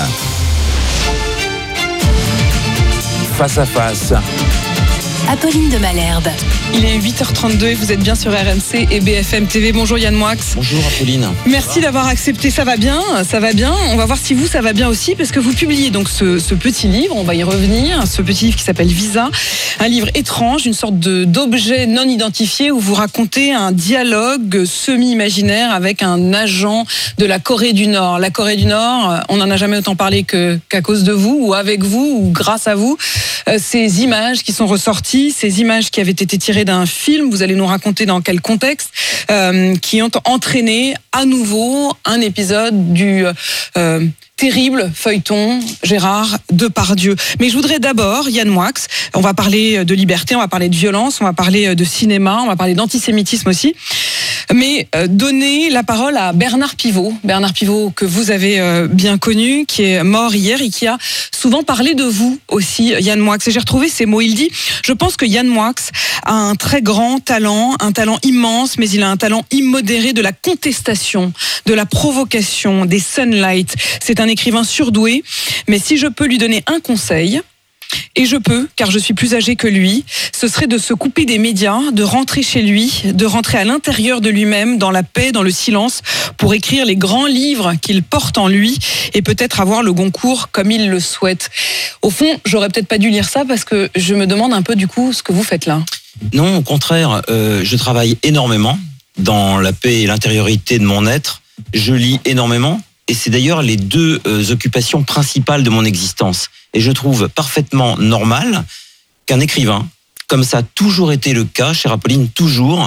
Face à face. Apolline de Malherbe. Il est huit heures trente-deux et vous êtes bien sur R M C et B F M T V. Bonjour Yann Moix. Bonjour Apolline. Merci d'avoir accepté. Ça va bien, ça va bien. On va voir si vous, ça va bien aussi, parce que vous publiez donc ce, ce petit livre, on va y revenir, ce petit livre qui s'appelle Visa, un livre étrange, une sorte de, d'objet non identifié où vous racontez un dialogue semi-imaginaire avec un agent de la Corée du Nord. La Corée du Nord, on n'en a jamais autant parlé que, qu'à cause de vous, ou avec vous, ou grâce à vous. Euh, ces images qui sont ressorties, ces images qui avaient été tirées d'un film, vous allez nous raconter dans quel contexte, euh, qui ont entraîné à nouveau un épisode du euh, terrible feuilleton Gérard Depardieu. Mais je voudrais d'abord, Yann Moix, on va parler de liberté, on va parler de violence, on va parler de cinéma, on va parler d'antisémitisme aussi, mais euh, donner la parole à Bernard Pivot. Bernard Pivot, que vous avez euh, bien connu, qui est mort hier et qui a souvent parlé de vous aussi, Yann Moix. Et j'ai retrouvé ces mots, il dit « Je pense que Yann Moix a un très grand talent, un talent immense, mais il a un talent immodéré de la contestation, de la provocation, des sunlights. C'est un écrivain surdoué, mais si je peux lui donner un conseil, et je peux, car je suis plus âgé que lui, ce serait de se couper des médias, de rentrer chez lui, de rentrer à l'intérieur de lui-même, dans la paix, dans le silence, pour écrire les grands livres qu'il porte en lui et peut-être avoir le Goncourt comme il le souhaite. » Au fond, j'aurais peut-être pas dû lire ça parce que je me demande un peu du coup ce que vous faites là. Non, au contraire, euh, je travaille énormément dans la paix et l'intériorité de mon être. Je lis énormément. Et c'est d'ailleurs les deux euh, occupations principales de mon existence. Et je trouve parfaitement normal qu'un écrivain, comme ça a toujours été le cas, chère Apolline, toujours,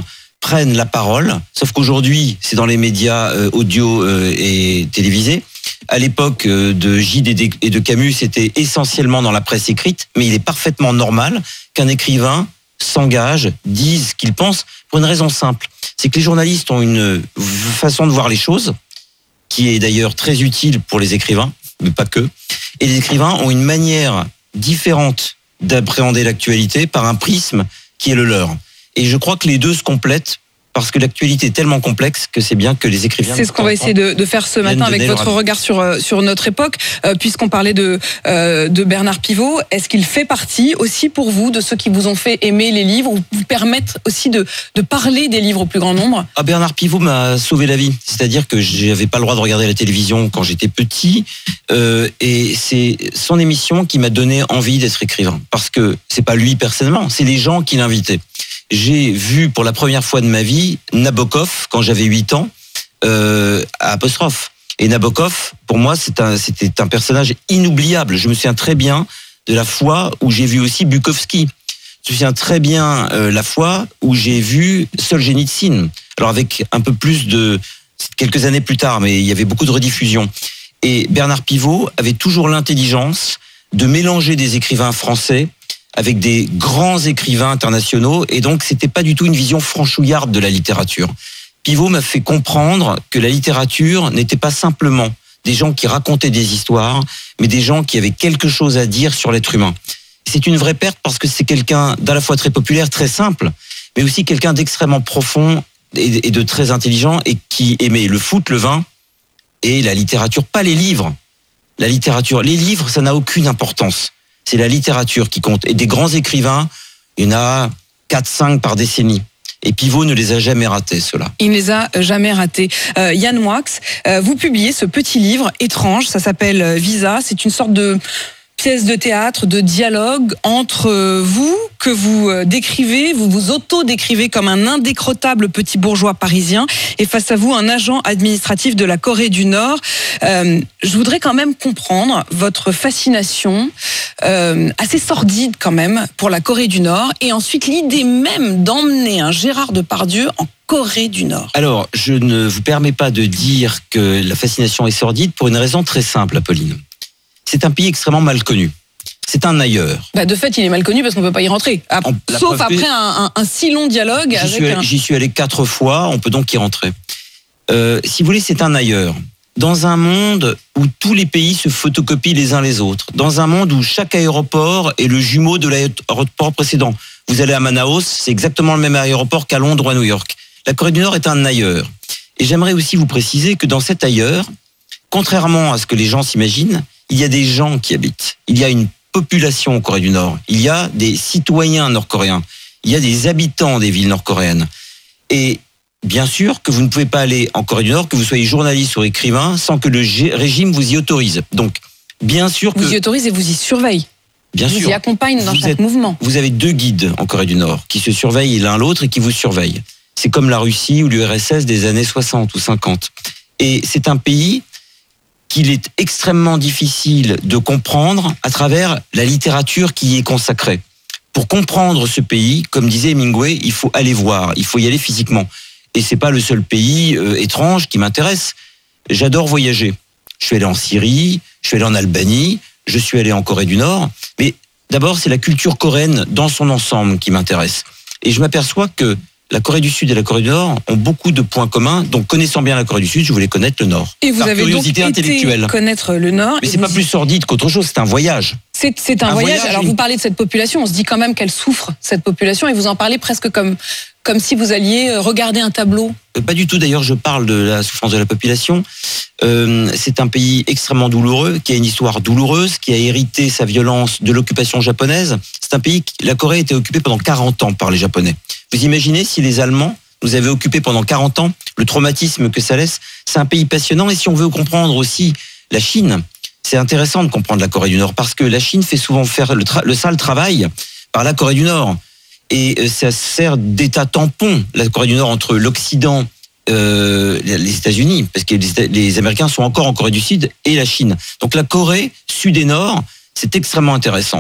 prennent la parole, sauf qu'aujourd'hui, c'est dans les médias euh, audio euh, et télévisés. À l'époque euh, de Gide et de, et de Camus, c'était essentiellement dans la presse écrite, mais il est parfaitement normal qu'un écrivain s'engage, dise ce qu'il pense, pour une raison simple. C'est que les journalistes ont une façon de voir les choses, qui est d'ailleurs très utile pour les écrivains, mais pas que. Et les écrivains ont une manière différente d'appréhender l'actualité par un prisme qui est le leur. Et je crois que les deux se complètent parce que l'actualité est tellement complexe que c'est bien que les écrivains... C'est ce qu'on va essayer de, de faire ce matin avec votre regard sur, sur notre époque. Euh, puisqu'on parlait de, euh, de Bernard Pivot, est-ce qu'il fait partie aussi pour vous de ceux qui vous ont fait aimer les livres ou vous permettent aussi de, de parler des livres au plus grand nombre? Ah, Bernard Pivot m'a sauvé la vie. C'est-à-dire que j'avais pas le droit de regarder la télévision quand j'étais petit. Euh, et c'est son émission qui m'a donné envie d'être écrivain. Parce que c'est pas lui personnellement, c'est les gens qui l'invitaient. J'ai vu pour la première fois de ma vie Nabokov quand j'avais huit ans euh, à Apostrophe. Et Nabokov, pour moi, c'est un, c'était un personnage inoubliable. Je me souviens très bien de la fois où j'ai vu aussi Bukowski. Je me souviens très bien euh, la fois où j'ai vu Solzhenitsyn. Alors avec un peu plus de... quelques années plus tard, mais il y avait beaucoup de rediffusions. Et Bernard Pivot avait toujours l'intelligence de mélanger des écrivains français avec des grands écrivains internationaux, et donc c'était pas du tout une vision franchouillarde de la littérature. Pivot m'a fait comprendre que la littérature n'était pas simplement des gens qui racontaient des histoires, mais des gens qui avaient quelque chose à dire sur l'être humain. C'est une vraie perte parce que c'est quelqu'un d'à la fois très populaire, très simple, mais aussi quelqu'un d'extrêmement profond et de très intelligent, et qui aimait le foot, le vin et la littérature, pas les livres. La littérature, les livres, ça n'a aucune importance. C'est la littérature qui compte. Et des grands écrivains, il y en a quatre cinq par décennie. Et Pivot ne les a jamais ratés, ceux-là. Il ne les a jamais ratés. Euh, Yann Moix, euh, vous publiez ce petit livre étrange, ça s'appelle Visa. C'est une sorte de pièce de théâtre, de dialogue entre vous, que vous décrivez, vous vous auto-décrivez comme un indécrottable petit bourgeois parisien, et face à vous, un agent administratif de la Corée du Nord. Euh, je voudrais quand même comprendre votre fascination, euh, assez sordide quand même, pour la Corée du Nord, et ensuite l'idée même d'emmener un Gérard Depardieu en Corée du Nord. Alors, je ne vous permets pas de dire que la fascination est sordide pour une raison très simple, Apolline. C'est un pays extrêmement mal connu. C'est un ailleurs. Bah de fait, il est mal connu parce qu'on ne peut pas y rentrer. Ah, sauf après un, un, un si long dialogue. J'y avec suis, allé, un... j'y suis allé quatre fois, on peut donc y rentrer. Euh, si vous voulez, c'est un ailleurs. Dans un monde où tous les pays se photocopient les uns les autres. Dans un monde où chaque aéroport est le jumeau de l'aéroport précédent. Vous allez à Manaus, c'est exactement le même aéroport qu'à Londres ou à New York. La Corée du Nord est un ailleurs. Et j'aimerais aussi vous préciser que dans cet ailleurs, contrairement à ce que les gens s'imaginent, il y a des gens qui habitent. Il y a une population en Corée du Nord. Il y a des citoyens nord-coréens. Il y a des habitants des villes nord-coréennes. Et bien sûr que vous ne pouvez pas aller en Corée du Nord, que vous soyez journaliste ou écrivain, sans que le régime vous y autorise. Donc, bien sûr que... Vous y autorise et vous y surveille. Bien vous sûr. y accompagne dans vous chaque êtes, mouvement. Vous avez deux guides en Corée du Nord qui se surveillent l'un l'autre et qui vous surveillent. C'est comme la Russie ou l'U R S S des années soixante ou cinquante. Et c'est un pays qu'il est extrêmement difficile de comprendre à travers la littérature qui y est consacrée. Pour comprendre ce pays, comme disait Hemingway, il faut aller voir, il faut y aller physiquement. Et c'est pas le seul pays euh, étrange qui m'intéresse. J'adore voyager. Je suis allé en Syrie, je suis allé en Albanie, je suis allé en Corée du Nord. Mais d'abord, c'est la culture coréenne dans son ensemble qui m'intéresse. Et je m'aperçois que la Corée du Sud et la Corée du Nord ont beaucoup de points communs. Donc, connaissant bien la Corée du Sud, je voulais connaître le Nord. Et vous Par avez curiosité donc intellectuelle. été connaître le Nord. Mais c'est pas plus sordide qu'autre chose, c'est un voyage. C'est, c'est un, un voyage. voyage. Alors, oui. Vous parlez de cette population, on se dit quand même qu'elle souffre, cette population, et vous en parlez presque comme, comme si vous alliez regarder un tableau. Pas du tout, d'ailleurs, je parle de la souffrance de la population. Euh, c'est un pays extrêmement douloureux, qui a une histoire douloureuse, qui a hérité sa violence de l'occupation japonaise. C'est un pays, la Corée a été occupée pendant quarante ans par les Japonais. Vous imaginez si les Allemands nous avaient occupés pendant quarante ans, le traumatisme que ça laisse? C'est un pays passionnant, et si on veut comprendre aussi la Chine, c'est intéressant de comprendre la Corée du Nord, parce que la Chine fait souvent faire le, tra- le sale travail par la Corée du Nord. Et ça sert d'état tampon, la Corée du Nord, entre l'Occident, euh, les États-Unis, parce que les, les Américains sont encore en Corée du Sud, et la Chine. Donc la Corée, Sud et Nord, c'est extrêmement intéressant.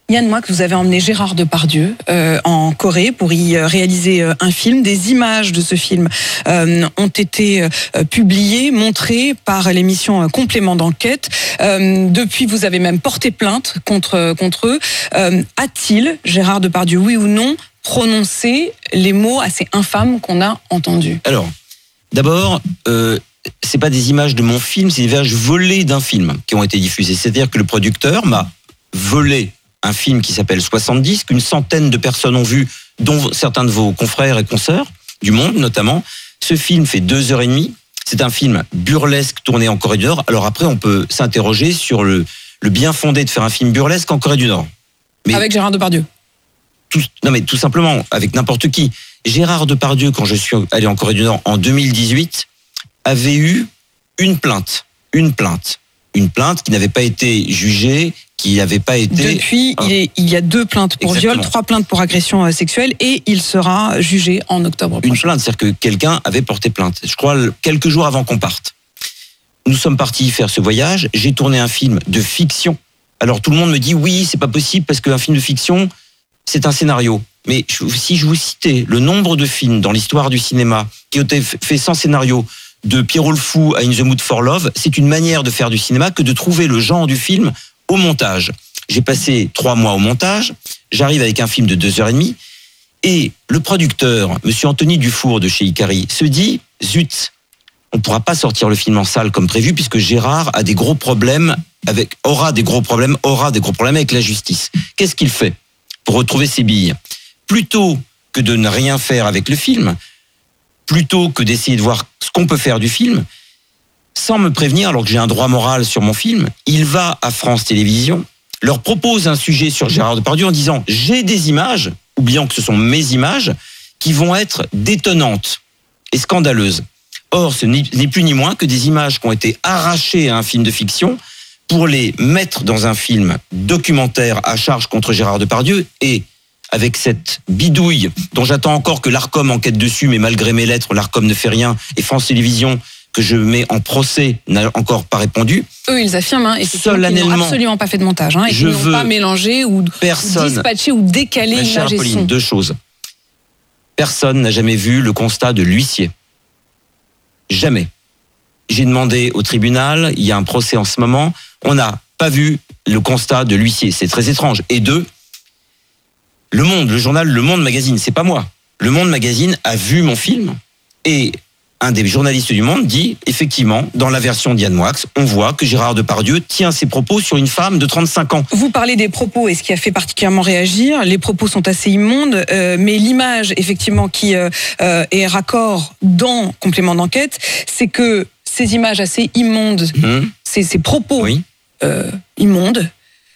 Yann Moix, vous avez emmené Gérard Depardieu euh, en Corée pour y euh, réaliser euh, un film. Des images de ce film euh, ont été euh, publiées, montrées par l'émission euh, Complément d'enquête. Euh, depuis, vous avez même porté plainte contre, contre eux. Euh, a-t-il, Gérard Depardieu, oui ou non, prononcé les mots assez infâmes qu'on a entendus? Alors, d'abord, euh, c'est pas des images de mon film, c'est des images volées d'un film qui ont été diffusées. C'est-à-dire que le producteur m'a volé un film qui s'appelle soixante-dix, qu'une centaine de personnes ont vu, dont certains de vos confrères et consoeurs, du Monde notamment. Ce film fait deux heures et demie. C'est un film burlesque tourné en Corée du Nord. Alors après, on peut s'interroger sur le, le bien fondé de faire un film burlesque en Corée du Nord. Mais avec Gérard Depardieu. Tout, non mais tout simplement, avec n'importe qui. Gérard Depardieu, quand je suis allé en Corée du Nord en deux mille dix-huit, avait eu une plainte. Une plainte. Une plainte qui n'avait pas été jugée, qui n'avait pas été... Depuis, il, est, il y a deux plaintes pour Exactement. viol, trois plaintes pour agression sexuelle, et il sera jugé en octobre prochain. Une plainte, c'est-à-dire que quelqu'un avait porté plainte. Je crois quelques jours avant qu'on parte. Nous sommes partis faire ce voyage. J'ai tourné un film de fiction. Alors tout le monde me dit oui, c'est pas possible parce qu'un film de fiction, c'est un scénario. Mais si je vous citais le nombre de films dans l'histoire du cinéma qui ont été faits sans scénario, de Pierrot le Fou à In the Mood for Love, c'est une manière de faire du cinéma que de trouver le genre du film au montage. J'ai passé trois mois au montage, j'arrive avec un film de deux heures et demie, et le producteur, monsieur Anthony Dufour de chez Ikari, se dit, zut, on ne pourra pas sortir le film en salle comme prévu puisque Gérard a des gros problèmes avec, aura des gros problèmes, aura des gros problèmes avec la justice. Qu'est-ce qu'il fait pour retrouver ses billes? Plutôt que de ne rien faire avec le film, plutôt que d'essayer de voir ce qu'on peut faire du film, sans me prévenir, alors que j'ai un droit moral sur mon film, il va à France Télévisions, leur propose un sujet sur Gérard Depardieu en disant « j'ai des images », oubliant que ce sont mes images, qui vont être détonnantes et scandaleuses. Or, ce n'est plus ni moins que des images qui ont été arrachées à un film de fiction pour les mettre dans un film documentaire à charge contre Gérard Depardieu, et avec cette bidouille dont j'attends encore que l'Arcom enquête dessus, mais malgré mes lettres, l'Arcom ne fait rien, et France Télévisions, que je mets en procès, n'a encore pas répondu. Eux, ils affirment, hein, et c'est qu'ils n'ont absolument pas fait de montage, hein, et qu'ils n'ont pas mélangé ou, ou dispatché ou décalé une image et son. Deux choses. Personne n'a jamais vu le constat de l'huissier. Jamais. J'ai demandé au tribunal, il y a un procès en ce moment, on n'a pas vu le constat de l'huissier. C'est très étrange. Et deux, Le Monde, le journal Le Monde Magazine, c'est pas moi. Le Monde Magazine a vu mon film et un des journalistes du Monde dit, effectivement, dans la version d'Yann Moix, on voit que Gérard Depardieu tient ses propos sur une femme de trente-cinq ans. Vous parlez des propos et ce qui a fait particulièrement réagir, les propos sont assez immondes, euh, mais l'image, effectivement, qui euh, est raccord dans Complément d'enquête, c'est que ces images assez immondes, mmh. ces, ces propos oui. euh, immondes,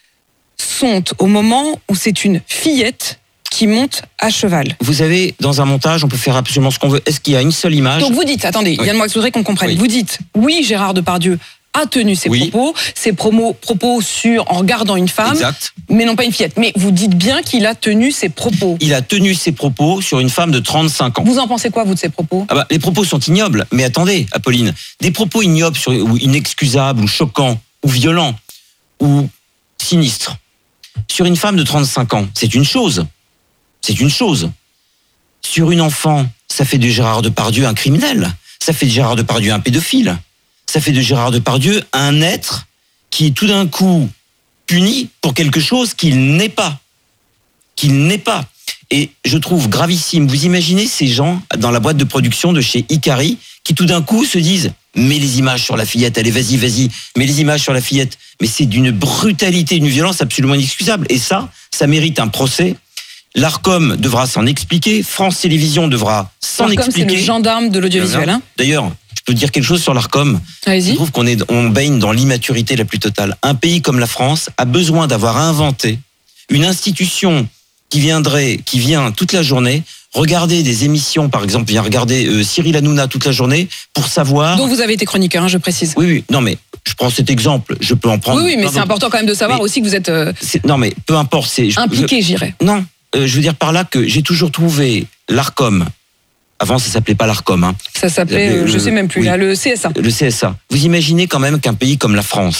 sont au moment où c'est une fillette qui monte à cheval. Vous avez, dans un montage, on peut faire absolument ce qu'on veut. Est-ce qu'il y a une seule image? Donc vous dites, attendez, oui. Yann Moix, je voudrais qu'on comprenne. Oui. Vous dites, oui, Gérard Depardieu a tenu ses oui. propos, ses promos, propos sur, en regardant une femme, exact. Mais non pas une fillette. Mais vous dites bien qu'il a tenu ses propos. Il a tenu ses propos sur une femme de trente-cinq ans. Vous en pensez quoi, vous, de ses propos? Ah bah, les propos sont ignobles. Mais attendez, Apolline, des propos ignobles, sur, ou inexcusables, ou choquants, ou violents, ou sinistres, sur une femme de trente-cinq ans, c'est une chose. C'est une chose. Sur une enfant, ça fait de Gérard Depardieu un criminel. Ça fait de Gérard Depardieu un pédophile. Ça fait de Gérard Depardieu un être qui est tout d'un coup puni pour quelque chose qu'il n'est pas. Qu'il n'est pas. Et je trouve gravissime. Vous imaginez ces gens dans la boîte de production de chez Ikari qui tout d'un coup se disent « mets les images sur la fillette, allez vas-y, vas-y, mets les images sur la fillette ». Mais c'est d'une brutalité, d'une violence absolument inexcusable. Et ça, ça mérite un procès. L'Arcom devra s'en expliquer, France Télévisions devra s'en expliquer. L'Arcom, c'est le gendarme de l'audiovisuel. Hein. D'ailleurs, je peux dire quelque chose sur l'Arcom. Allez-y. Je trouve qu'on est, on baigne dans l'immaturité la plus totale. Un pays comme la France a besoin d'avoir inventé une institution qui viendrait, qui vient toute la journée regarder des émissions, par exemple, vient regarder euh, Cyril Hanouna toute la journée pour savoir... Donc vous avez été chroniqueur, hein, je précise. Oui, oui, non mais je prends cet exemple, je peux en prendre... Oui, oui, mais c'est important quand même de savoir mais, aussi que vous êtes... Euh, non mais peu importe, c'est... Impliqué, j'irais. Non, euh, je veux dire par là que j'ai toujours trouvé l'Arcom, avant ça s'appelait pas l'Arcom, hein. Ça s'appelait, euh, je sais même plus, oui, là, le C S A. Le C S A. Vous imaginez quand même qu'un pays comme la France,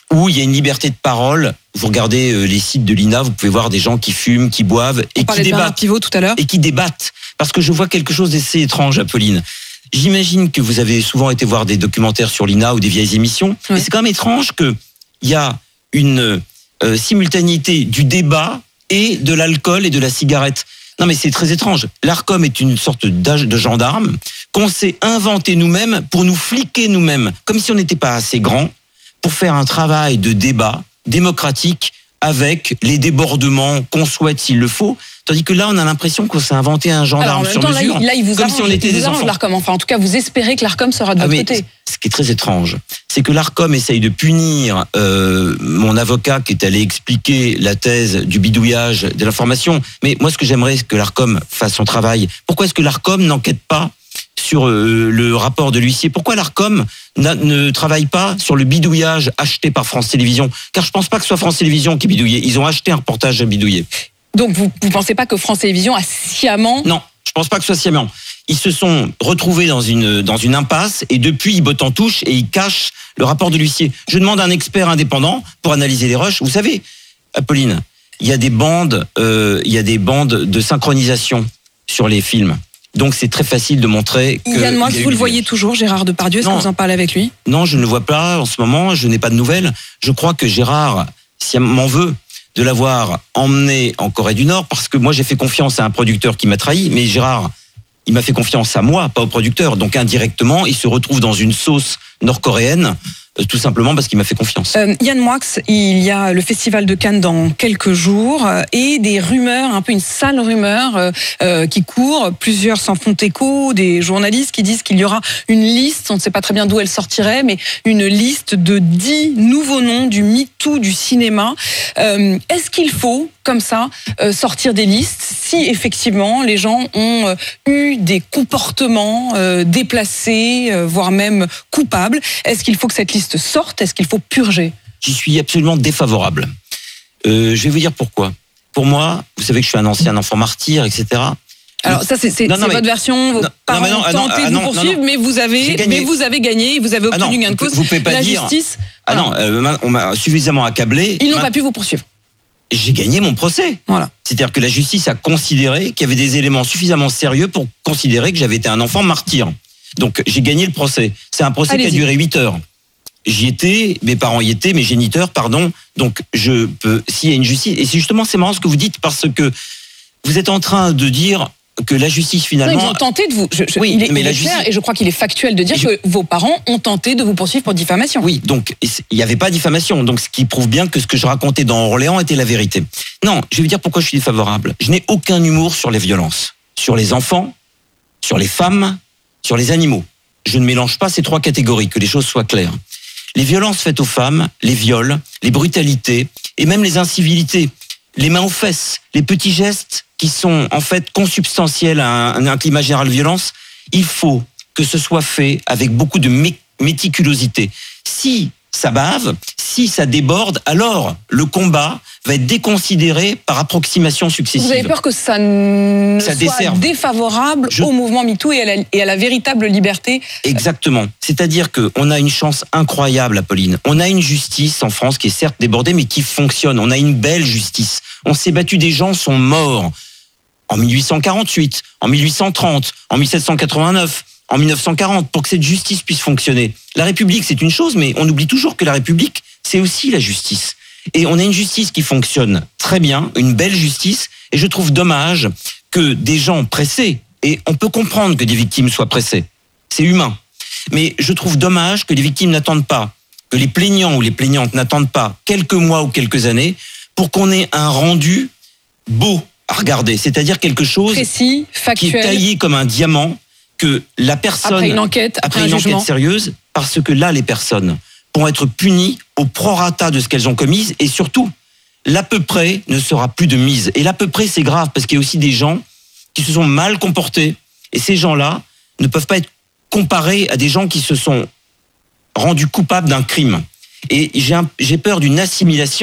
où il y a une liberté de parole. Vous regardez euh, les sites de l'I N A, vous pouvez voir des gens qui fument, qui boivent et On qui débattent. Pivot tout à l'heure. Et qui débattent. Parce que je vois quelque chose d'assez étrange, Apolline. J'imagine que vous avez souvent été voir des documentaires sur l'I N A ou des vieilles émissions. Oui. Mais c'est quand même étrange qu'il y a une euh, simultanéité du débat et de l'alcool et de la cigarette. Non mais c'est très étrange. L'Arcom est une sorte de gendarme qu'on s'est inventé nous-mêmes pour nous fliquer nous-mêmes, comme si on n'était pas assez grand pour faire un travail de débat démocratique avec les débordements qu'on souhaite s'il le faut. Tandis que là, on a l'impression qu'on s'est inventé un gendarme Alors, sur temps, mesure, là, là, il vous comme arrange, si on était il vous des arrange enfants. l'Arcom. Enfin, en tout cas, vous espérez que l'Arcom sera de Ah, votre mais côté. Ce qui est très étrange, c'est que l'Arcom essaye de punir euh, mon avocat qui est allé expliquer la thèse du bidouillage de l'information. Mais moi, ce que j'aimerais, c'est que l'Arcom fasse son travail. Pourquoi est-ce que l'Arcom n'enquête pas sur euh, le rapport de l'huissier? Pourquoi l'Arcom ne travaille pas sur le bidouillage acheté par France Télévisions? Car je pense pas que ce soit France Télévisions qui bidouillait. Ils ont acheté un reportage bidouillé. Donc, vous ne pensez pas que France Télévisions a sciemment... Non, je pense pas que ce soit sciemment. Ils se sont retrouvés dans une, dans une impasse et depuis, ils bottent en touche et ils cachent le rapport de l'huissier. Je demande à un expert indépendant pour analyser les rushs. Vous savez, Apolline, il y a des bandes, euh, il y a des bandes de synchronisation sur les films. Donc c'est très facile de montrer que... Yann Moix, vous le voyez toujours, Gérard Depardieu, est-ce que vous en parlez avec lui? Non, je ne le vois pas en ce moment, je n'ai pas de nouvelles. Je crois que Gérard, si elle m'en veut, de l'avoir emmené en Corée du Nord, parce que moi j'ai fait confiance à un producteur qui m'a trahi, mais Gérard, il m'a fait confiance à moi, pas au producteur. Donc indirectement, il se retrouve dans une sauce nord-coréenne, tout simplement parce qu'il m'a fait confiance. Euh, Yann Moix, il y a le Festival de Cannes dans quelques jours euh, et des rumeurs, un peu une sale rumeur euh, euh, qui court. Plusieurs s'en font écho, des journalistes qui disent qu'il y aura une liste, on ne sait pas très bien d'où elle sortirait, mais une liste de dix nouveaux noms du MeToo du cinéma. Euh, est-ce qu'il faut, comme ça, euh, sortir des listes si effectivement les gens ont euh, eu des comportements euh, déplacés, euh, voire même coupables? Est-ce qu'il faut que cette liste sorte? Est-ce qu'il faut purger? J'y suis absolument défavorable. Euh, je vais vous dire pourquoi. Pour moi, vous savez que je suis un ancien enfant martyr, et cetera. Alors ça, c'est, c'est, non, non, c'est mais, votre version. Vos non, parents non, ont ah, non, tenté ah, de vous non, poursuivre, non, non. mais vous avez, mais vous avez gagné, et vous avez obtenu ah, non, gain de cause. Vous pouvez pas La dire. justice. Ah non, euh, on m'a suffisamment accablé. Ils n'ont pas pu vous poursuivre. J'ai gagné mon procès. Voilà. C'est-à-dire que la justice a considéré qu'il y avait des éléments suffisamment sérieux pour considérer que j'avais été un enfant martyr. Donc j'ai gagné le procès. C'est un procès Allez-y. qui a duré huit heures. J'y étais, mes parents y étaient, mes géniteurs, pardon. Donc je peux, s'il y a une justice, et c'est justement c'est marrant ce que vous dites parce que vous êtes en train de dire que la justice finalement. Non, ils ont tenté de vous. Je, je, oui, il est, mais il la est justice. clair, et je crois qu'il est factuel de dire je... que vos parents ont tenté de vous poursuivre pour diffamation. Oui, donc il n'y avait pas diffamation, donc ce qui prouve bien que ce que je racontais dans Orléans était la vérité. Non, je vais vous dire pourquoi je suis défavorable. Je n'ai aucun humour sur les violences, sur les enfants, sur les femmes, sur les animaux. Je ne mélange pas ces trois catégories, que les choses soient claires. Les violences faites aux femmes, les viols, les brutalités et même les incivilités, les mains aux fesses, les petits gestes qui sont en fait consubstantiels à un, un climat général de violence, il faut que ce soit fait avec beaucoup de mé- méticulosité. Si ça bave, si ça déborde, alors le combat va être déconsidéré par approximation successive. Vous avez peur que ça ne ça soit desserve. défavorable Je... au mouvement MeToo et à, la, et à la véritable liberté? Exactement. C'est-à-dire qu'on a une chance incroyable, Apolline. On a une justice en France qui est certes débordée, mais qui fonctionne. On a une belle justice. On s'est battu, des gens sont morts. En mille huit cent quarante-huit, en mille huit cent trente, en mille sept cent quatre-vingt-neuf, en mille neuf cent quarante, pour que cette justice puisse fonctionner. La République, c'est une chose, mais on oublie toujours que la République, c'est aussi la justice. Et on a une justice qui fonctionne très bien, une belle justice, et je trouve dommage que des gens pressés, et on peut comprendre que des victimes soient pressées, c'est humain, mais je trouve dommage que les victimes n'attendent pas, que les plaignants ou les plaignantes n'attendent pas quelques mois ou quelques années pour qu'on ait un rendu beau à regarder, c'est-à-dire quelque chose précis, factuel, qui est taillé comme un diamant, que la personne, après une enquête, après, après une un enquête sérieuse, parce que là, les personnes pourront être punies au prorata de ce qu'elles ont commis, et surtout, l'à peu près ne sera plus de mise. Et l'à peu près, c'est grave, parce qu'il y a aussi des gens qui se sont mal comportés, et ces gens-là ne peuvent pas être comparés à des gens qui se sont rendus coupables d'un crime. Et j'ai, un, j'ai peur d'une assimilation,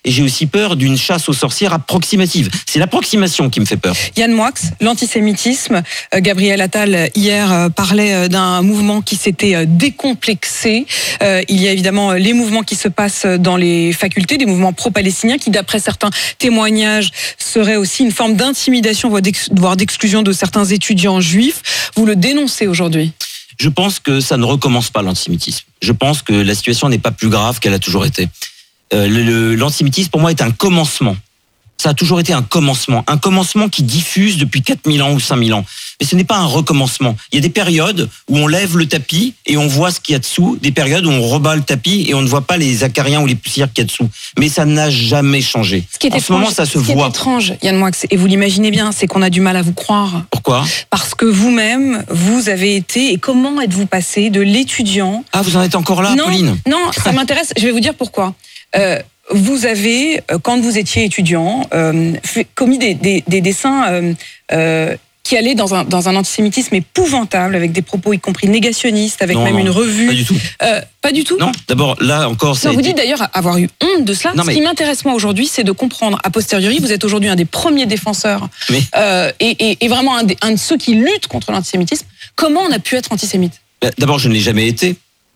et j'ai aussi peur d'une chasse aux sorcières approximative. C'est l'approximation qui me fait peur. Yann Moix, l'antisémitisme. Euh, Gabriel Attal, hier, euh, parlait d'un mouvement qui s'était euh, décomplexé. Euh, il y a évidemment les mouvements qui se passent dans les facultés, des mouvements pro-palestiniens qui, d'après certains témoignages, seraient aussi une forme d'intimidation, voire d'exclusion de certains étudiants juifs. Vous le dénoncez aujourd'hui ? Je pense que ça ne recommence pas l'antisémitisme. Je pense que la situation n'est pas plus grave qu'elle a toujours été. Euh, le, l'antisémitisme, pour moi, est un commencement. Ça a toujours été un commencement. Un commencement qui diffuse depuis quatre mille ans ou cinq mille ans. Mais ce n'est pas un recommencement. Il y a des périodes où on lève le tapis et on voit ce qu'il y a dessous. Des périodes où on rebat le tapis et on ne voit pas les acariens ou les poussières qu'il y a dessous. Mais ça n'a jamais changé. Ce qui est en étrange, ce moment, ça se ce qui voit. est étrange, Yann Moix, et vous l'imaginez bien, c'est qu'on a du mal à vous croire. Pourquoi ? Parce que vous-même, vous avez été, et comment êtes-vous passé de l'étudiant... Ah, vous en êtes encore là, non, Pauline ? Non, ça m'intéresse, je vais vous dire pourquoi. Euh, vous avez, quand vous étiez étudiant, euh, fait, commis des, des, des dessins... Euh, euh, qui allait dans un, dans un antisémitisme épouvantable, avec des propos y compris négationnistes, avec non, même non, une revue. Pas du tout. Euh, pas du tout. Non, d'abord, là encore, ça non, a vous été... dites d'ailleurs avoir eu honte de cela. Non, Ce mais... qui m'intéresse moi aujourd'hui, c'est de comprendre, a posteriori, vous êtes aujourd'hui un des premiers défenseurs mais... euh, et, et, et vraiment un, des, un de ceux qui luttent contre l'antisémitisme. Comment on a pu être antisémite ? D'abord, je ne l'ai jamais été.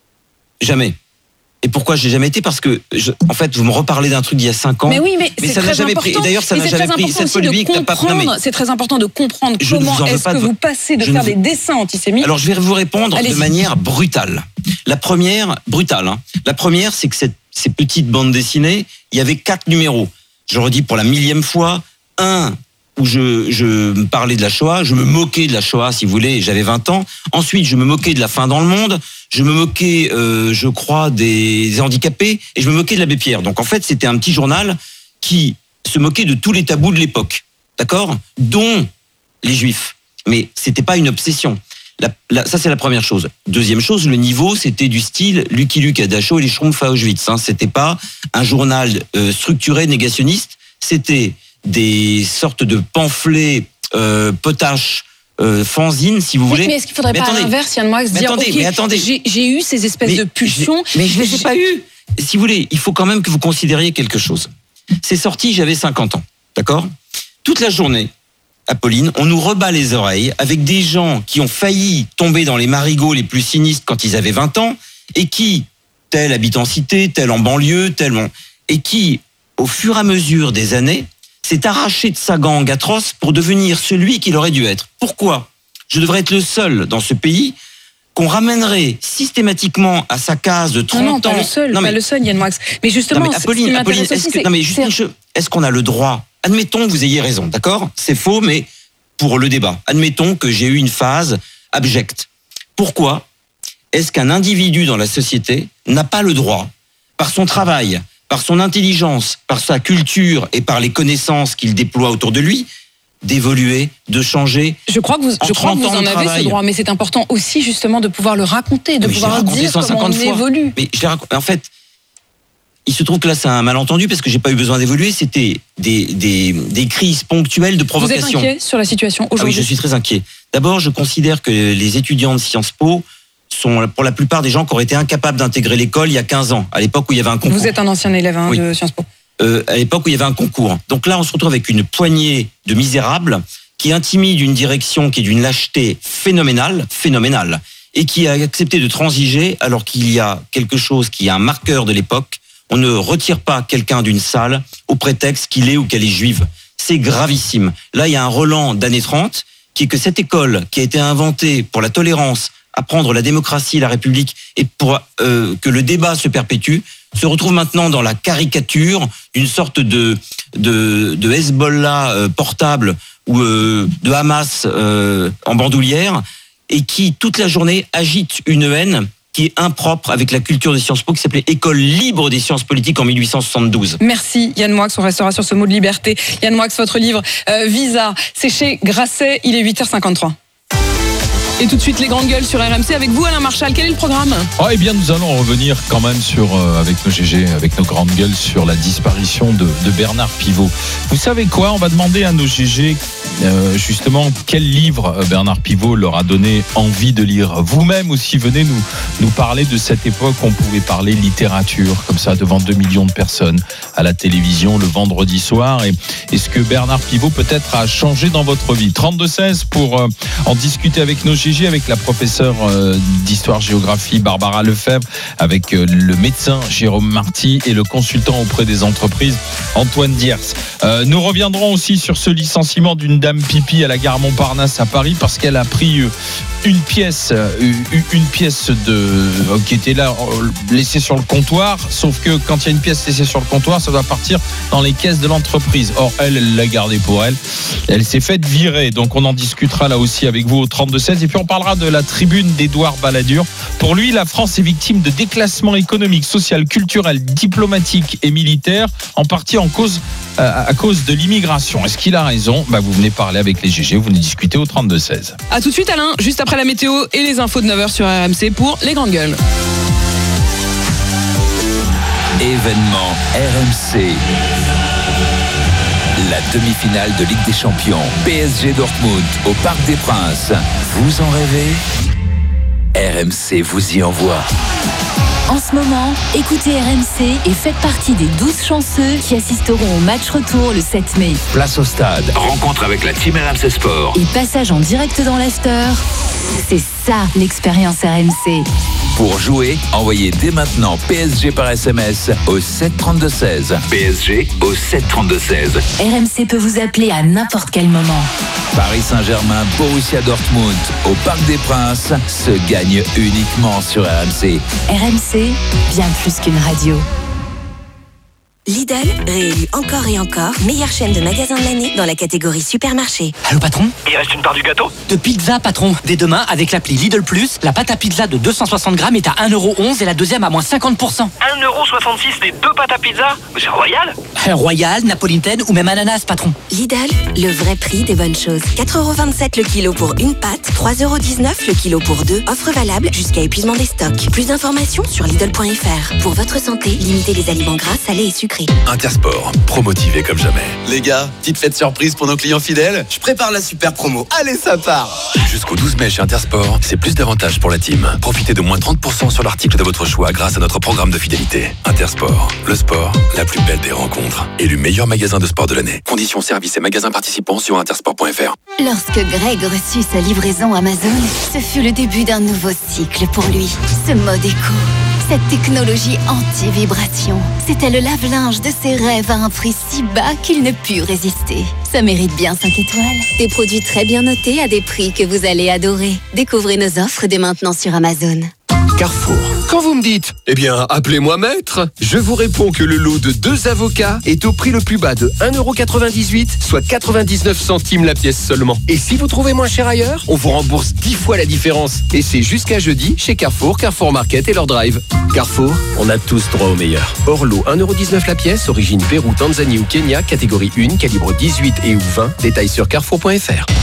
Jamais. Et pourquoi je l'ai jamais été ? Parce que, je, en fait, vous me reparlez d'un truc d'il y a cinq ans. Mais oui, mais, mais ça n'a jamais pris. Et d'ailleurs, ça n'a jamais pris cette polémique. C'est très important de comprendre je comment est-ce que de... vous passez de je faire ne... des dessins antisémites. Alors, je vais vous répondre Allez-y. de manière brutale. La première, brutale. Hein. La première, c'est que cette, ces petites bandes dessinées, il y avait quatre numéros. Je redis pour la millième fois. Un où je, je parlais de la Shoah, je me moquais de la Shoah, si vous voulez, j'avais vingt ans. Ensuite, je me moquais de la faim dans le monde. Je me moquais, euh, je crois, des handicapés et je me moquais de l'abbé Pierre. Donc en fait, c'était un petit journal qui se moquait de tous les tabous de l'époque, d'accord ? Dont les Juifs. Mais c'était pas une obsession. La, la, ça, c'est la première chose. Deuxième chose, le niveau, c'était du style Lucky Luke à Dachau et les Schtroumpfs à Auschwitz. Hein. C'était pas un journal euh, structuré négationniste. C'était des sortes de pamphlets euh, potaches. Euh, fanzine, si vous voulez. Mais est-ce qu'il ne faudrait mais pas attendez, à l'inverse, Yann Moix, dire attendez, ok, mais attendez. J'ai, j'ai eu ces espèces mais, de pulsions. Mais je ne les ai pas eues. Si vous voulez, il faut quand même que vous considériez quelque chose. C'est sorti, j'avais cinquante ans, d'accord ? Toute la journée, Apolline, on nous rebat les oreilles avec des gens qui ont failli tomber dans les marigots les plus sinistres quand ils avaient vingt ans et qui, tel habite en cité, tel en banlieue, tel... et qui, au fur et à mesure des années, s'est arraché de sa gangue atroce pour devenir celui qu'il aurait dû être. Pourquoi ? Je devrais être le seul dans ce pays qu'on ramènerait systématiquement à sa case de trente non, non, ans. Pas le seul, non, mais, pas le seul, Yann Moix. Mais justement, non, mais Apolline, ce qui Apolline, m'intéresse est-ce aussi, que, c'est... non, mais juste une chose, est-ce qu'on a le droit ? Admettons que vous ayez raison, d'accord ? C'est faux, mais pour le débat. Admettons que j'ai eu une phase abjecte. Pourquoi est-ce qu'un individu dans la société n'a pas le droit, par son travail, par son intelligence, par sa culture et par les connaissances qu'il déploie autour de lui, d'évoluer, de changer. Je crois que vous, je crois que vous en avez ce droit, mais c'est important aussi justement de pouvoir le raconter, de mais pouvoir dire comment on fois. évolue. Mais je raconté, en fait, il se trouve que là c'est un malentendu parce que j'ai pas eu besoin d'évoluer, c'était des, des, des crises ponctuelles de provocation. Vous êtes inquiet sur la situation aujourd'hui ? Ah oui, je suis très inquiet. D'abord, je considère que les étudiants de Sciences Po sont pour la plupart des gens qui auraient été incapables d'intégrer l'école il y a quinze ans, à l'époque où il y avait un concours. Vous êtes un ancien élève hein, oui. de Sciences Po. Euh, à l'époque où il y avait un concours. Donc là, on se retrouve avec une poignée de misérables qui intimident une direction qui est d'une lâcheté phénoménale, phénoménale, et qui a accepté de transiger alors qu'il y a quelque chose qui est un marqueur de l'époque. On ne retire pas quelqu'un d'une salle au prétexte qu'il est ou qu'elle est juive. C'est gravissime. Là, il y a un relent d'années trente qui est que cette école qui a été inventée pour la tolérance, apprendre la démocratie, la République, et pour euh, que le débat se perpétue, se retrouve maintenant dans la caricature d'une sorte de, de, de Hezbollah euh, portable ou euh, de Hamas euh, en bandoulière, et qui, toute la journée, agite une haine qui est impropre avec la culture des Sciences Po, qui s'appelait École libre des sciences politiques en mille huit cent soixante-douze. Merci Yann Moix, on restera sur ce mot de liberté. Yann Moix, votre livre euh, Visa, c'est chez Grasset, il est huit heures cinquante-trois. Et tout de suite les grandes gueules sur R M C avec vous Alain Marchal, quel est le programme ? Oh, eh bien nous allons revenir quand même sur, euh, avec nos G G, avec nos grandes gueules sur la disparition de, de Bernard Pivot. Vous savez quoi ? On va demander à nos G G euh, justement, quel livre euh, Bernard Pivot leur a donné envie de lire. Vous-même aussi, venez nous, nous parler de cette époque où on pouvait parler littérature, comme ça, devant deux millions de personnes à la télévision le vendredi soir. Et est-ce que Bernard Pivot peut-être a changé dans votre vie? Trente-deux seize pour euh, en discuter avec nos G G, avec la professeure euh, d'histoire-géographie Barbara Lefebvre, avec euh, le médecin Jérôme Marty et le consultant auprès des entreprises Antoine Diers. Euh, nous reviendrons aussi sur ce licenciement d'une dame pipi à la gare Montparnasse à Paris parce qu'elle a pris une pièce, une pièce de, qui était là laissée sur le comptoir, sauf que quand il y a une pièce laissée sur le comptoir, ça doit partir dans les caisses de l'entreprise. Or, elle, elle l'a gardée pour elle. Elle s'est faite virer, donc on en discutera là aussi avec vous au trente-deux seize. Et puis on parlera de la tribune d'Édouard Balladur. Pour lui, la France est victime de déclassement économique, social, culturel, diplomatique et militaire, en partie en cause, euh, à cause de l'immigration. Est-ce qu'il a raison? Bah, vous venez parler avec les G G, vous venez discuter au trente-deux seize. A tout de suite Alain, juste après la météo et les infos de neuf heures sur R M C pour les grandes gueules. Événement R M C. La demi-finale de Ligue des Champions. P S G Dortmund au Parc des Princes. Vous en rêvez? R M C vous y envoie. En ce moment, écoutez R M C et faites partie des douze chanceux qui assisteront au match retour le sept mai. Place au stade, rencontre avec la team R M C Sport. Et passage en direct dans l'after, c'est ça l'expérience R M C. Pour jouer, envoyez dès maintenant P S G par S M S au sept trente-deux seize. P S G au sept trente-deux seize. R M C peut vous appeler à n'importe quel moment. Paris Saint-Germain, Borussia Dortmund au Parc des Princes se gagne uniquement sur R M C. R M C, bien plus qu'une radio. Lidl, réélu encore et encore meilleure chaîne de magasins de l'année dans la catégorie supermarché. Allô patron? Il reste une part du gâteau? De pizza patron. Dès demain, avec l'appli Lidl Plus, la pâte à pizza de deux cent soixante grammes est à un euro onze et la deuxième à moins cinquante pour cent. un euro soixante-six les deux pâtes à pizza? Mais c'est royal. Royal, napolitaine ou même ananas patron. Lidl, le vrai prix des bonnes choses. quatre euros vingt-sept le kilo pour une pâte, trois euros dix-neuf le kilo pour deux. Offre valable jusqu'à épuisement des stocks. Plus d'informations sur Lidl point F R. Pour votre santé, limitez les aliments gras, salés et sucrés. Intersport, promotivé comme jamais. Les gars, petite fête surprise pour nos clients fidèles. Je prépare la super promo. Allez, ça part. Jusqu'au douze mai chez Intersport, c'est plus d'avantages pour la team. Profitez de moins trente pour cent sur l'article de votre choix grâce à notre programme de fidélité. Intersport, le sport, la plus belle des rencontres. Élu meilleur magasin de sport de l'année. Conditions, services et magasins participants sur intersport point F R. Lorsque Greg reçut sa livraison Amazon, ce fut le début d'un nouveau cycle pour lui. Ce mode éco, cette technologie anti-vibration, c'était le lave-linge de ses rêves à un prix si bas qu'il ne put résister. Ça mérite bien cinq étoiles. Des produits très bien notés à des prix que vous allez adorer. Découvrez nos offres dès maintenant sur Amazon. Carrefour. Quand vous me dites, eh bien, appelez-moi maître, je vous réponds que le lot de deux avocats est au prix le plus bas de un euro quatre-vingt-dix-huit, soit quatre-vingt-dix-neuf centimes la pièce seulement. Et si vous trouvez moins cher ailleurs, on vous rembourse dix fois la différence. Et c'est jusqu'à jeudi chez Carrefour, Carrefour Market et leur drive. Carrefour, on a tous droit au meilleur. Hors lot, un euro dix-neuf la pièce, origine Pérou, Tanzanie ou Kenya, catégorie un, calibre dix-huit et ou vingt. Détails sur carrefour point F R.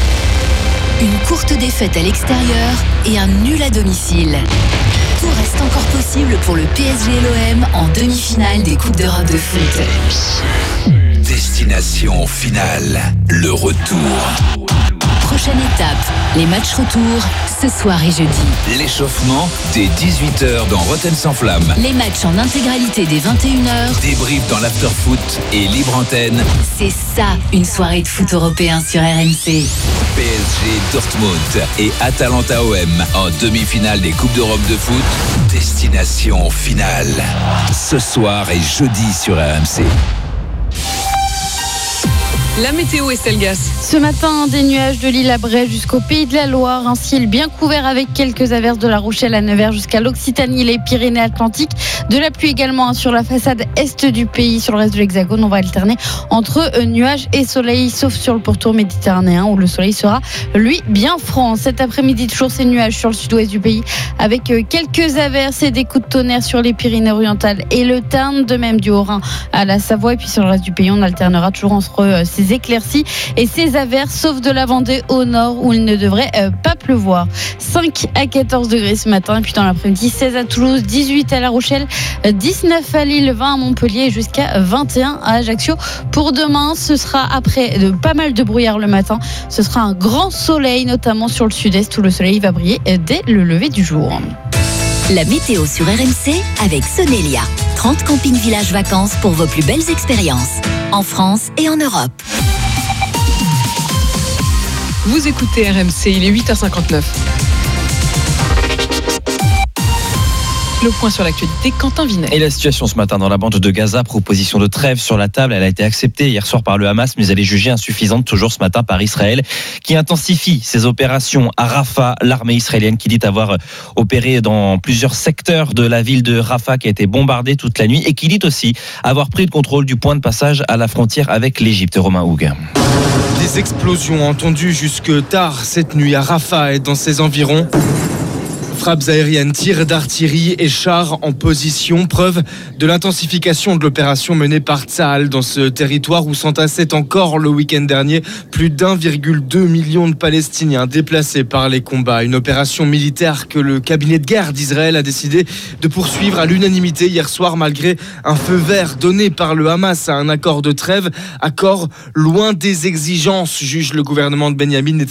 Une courte défaite à l'extérieur et un nul à domicile. Tout reste encore possible pour le P S G et l'O M en demi-finale des Coupes d'Europe de foot. Destination finale, le retour. Prochaine étape, les matchs retour, ce soir et jeudi. L'échauffement dès dix-huit heures dans Rotten sans flamme. Les matchs en intégralité dès vingt et une heures. Débrief dans l'after-foot et libre antenne. C'est ça, une soirée de foot européen sur R M C. P S G Dortmund et Atalanta O M en demi-finale des Coupes d'Europe de foot. Destination finale. Ce soir et jeudi sur R M C. La météo, Estelle Gas. Ce matin, des nuages de l'île à Bray jusqu'au Pays de la Loire. Un ciel bien couvert avec quelques averses de La Rochelle à Nevers jusqu'à l'Occitanie, les Pyrénées-Atlantiques. De la pluie également sur la façade est du pays. Sur le reste de l'Hexagone, on va alterner entre nuages et soleil, sauf sur le pourtour méditerranéen où le soleil sera, lui, bien franc. Cet après-midi, toujours ces nuages sur le sud-ouest du pays avec quelques averses et des coups de tonnerre sur les Pyrénées-Orientales et le Tarn, de même du Haut-Rhin à la Savoie. Et puis sur le reste du pays, on alternera toujours entre ces ces éclaircies et ces averses, sauf de la Vendée au nord où il ne devrait euh, pas pleuvoir. cinq à quatorze degrés ce matin, et puis dans l'après-midi, seize à Toulouse, dix-huit à La Rochelle, dix-neuf à Lille, vingt à Montpellier et jusqu'à vingt et un à Ajaccio. Pour demain, ce sera après de, pas mal de brouillard le matin. Ce sera un grand soleil, notamment sur le sud-est où le soleil va briller dès le lever du jour. La météo sur R M C avec Sonelia. trente campings villages vacances pour vos plus belles expériences. En France et en Europe. Vous écoutez R M C, il est huit heures cinquante-neuf. Le point sur l'actualité, Quentin Vinet. Et la situation ce matin dans la bande de Gaza, proposition de trêve sur la table, elle a été acceptée hier soir par le Hamas, mais elle est jugée insuffisante toujours ce matin par Israël, qui intensifie ses opérations à Rafah. L'armée israélienne qui dit avoir opéré dans plusieurs secteurs de la ville de Rafah qui a été bombardée toute la nuit et qui dit aussi avoir pris le contrôle du point de passage à la frontière avec l'Égypte. Romain Houg. Des explosions entendues jusque tard cette nuit à Rafah et dans ses environs. Frappes aériennes, tirs d'artillerie et chars en position, preuve de l'intensification de l'opération menée par Tsahal dans ce territoire où s'entassaient encore le week-end dernier plus d'un virgule deux million de Palestiniens déplacés par les combats. Une opération militaire que le cabinet de guerre d'Israël a décidé de poursuivre à l'unanimité hier soir malgré un feu vert donné par le Hamas à un accord de trêve. Accord loin des exigences, juge le gouvernement de Benyamin Netanyahou.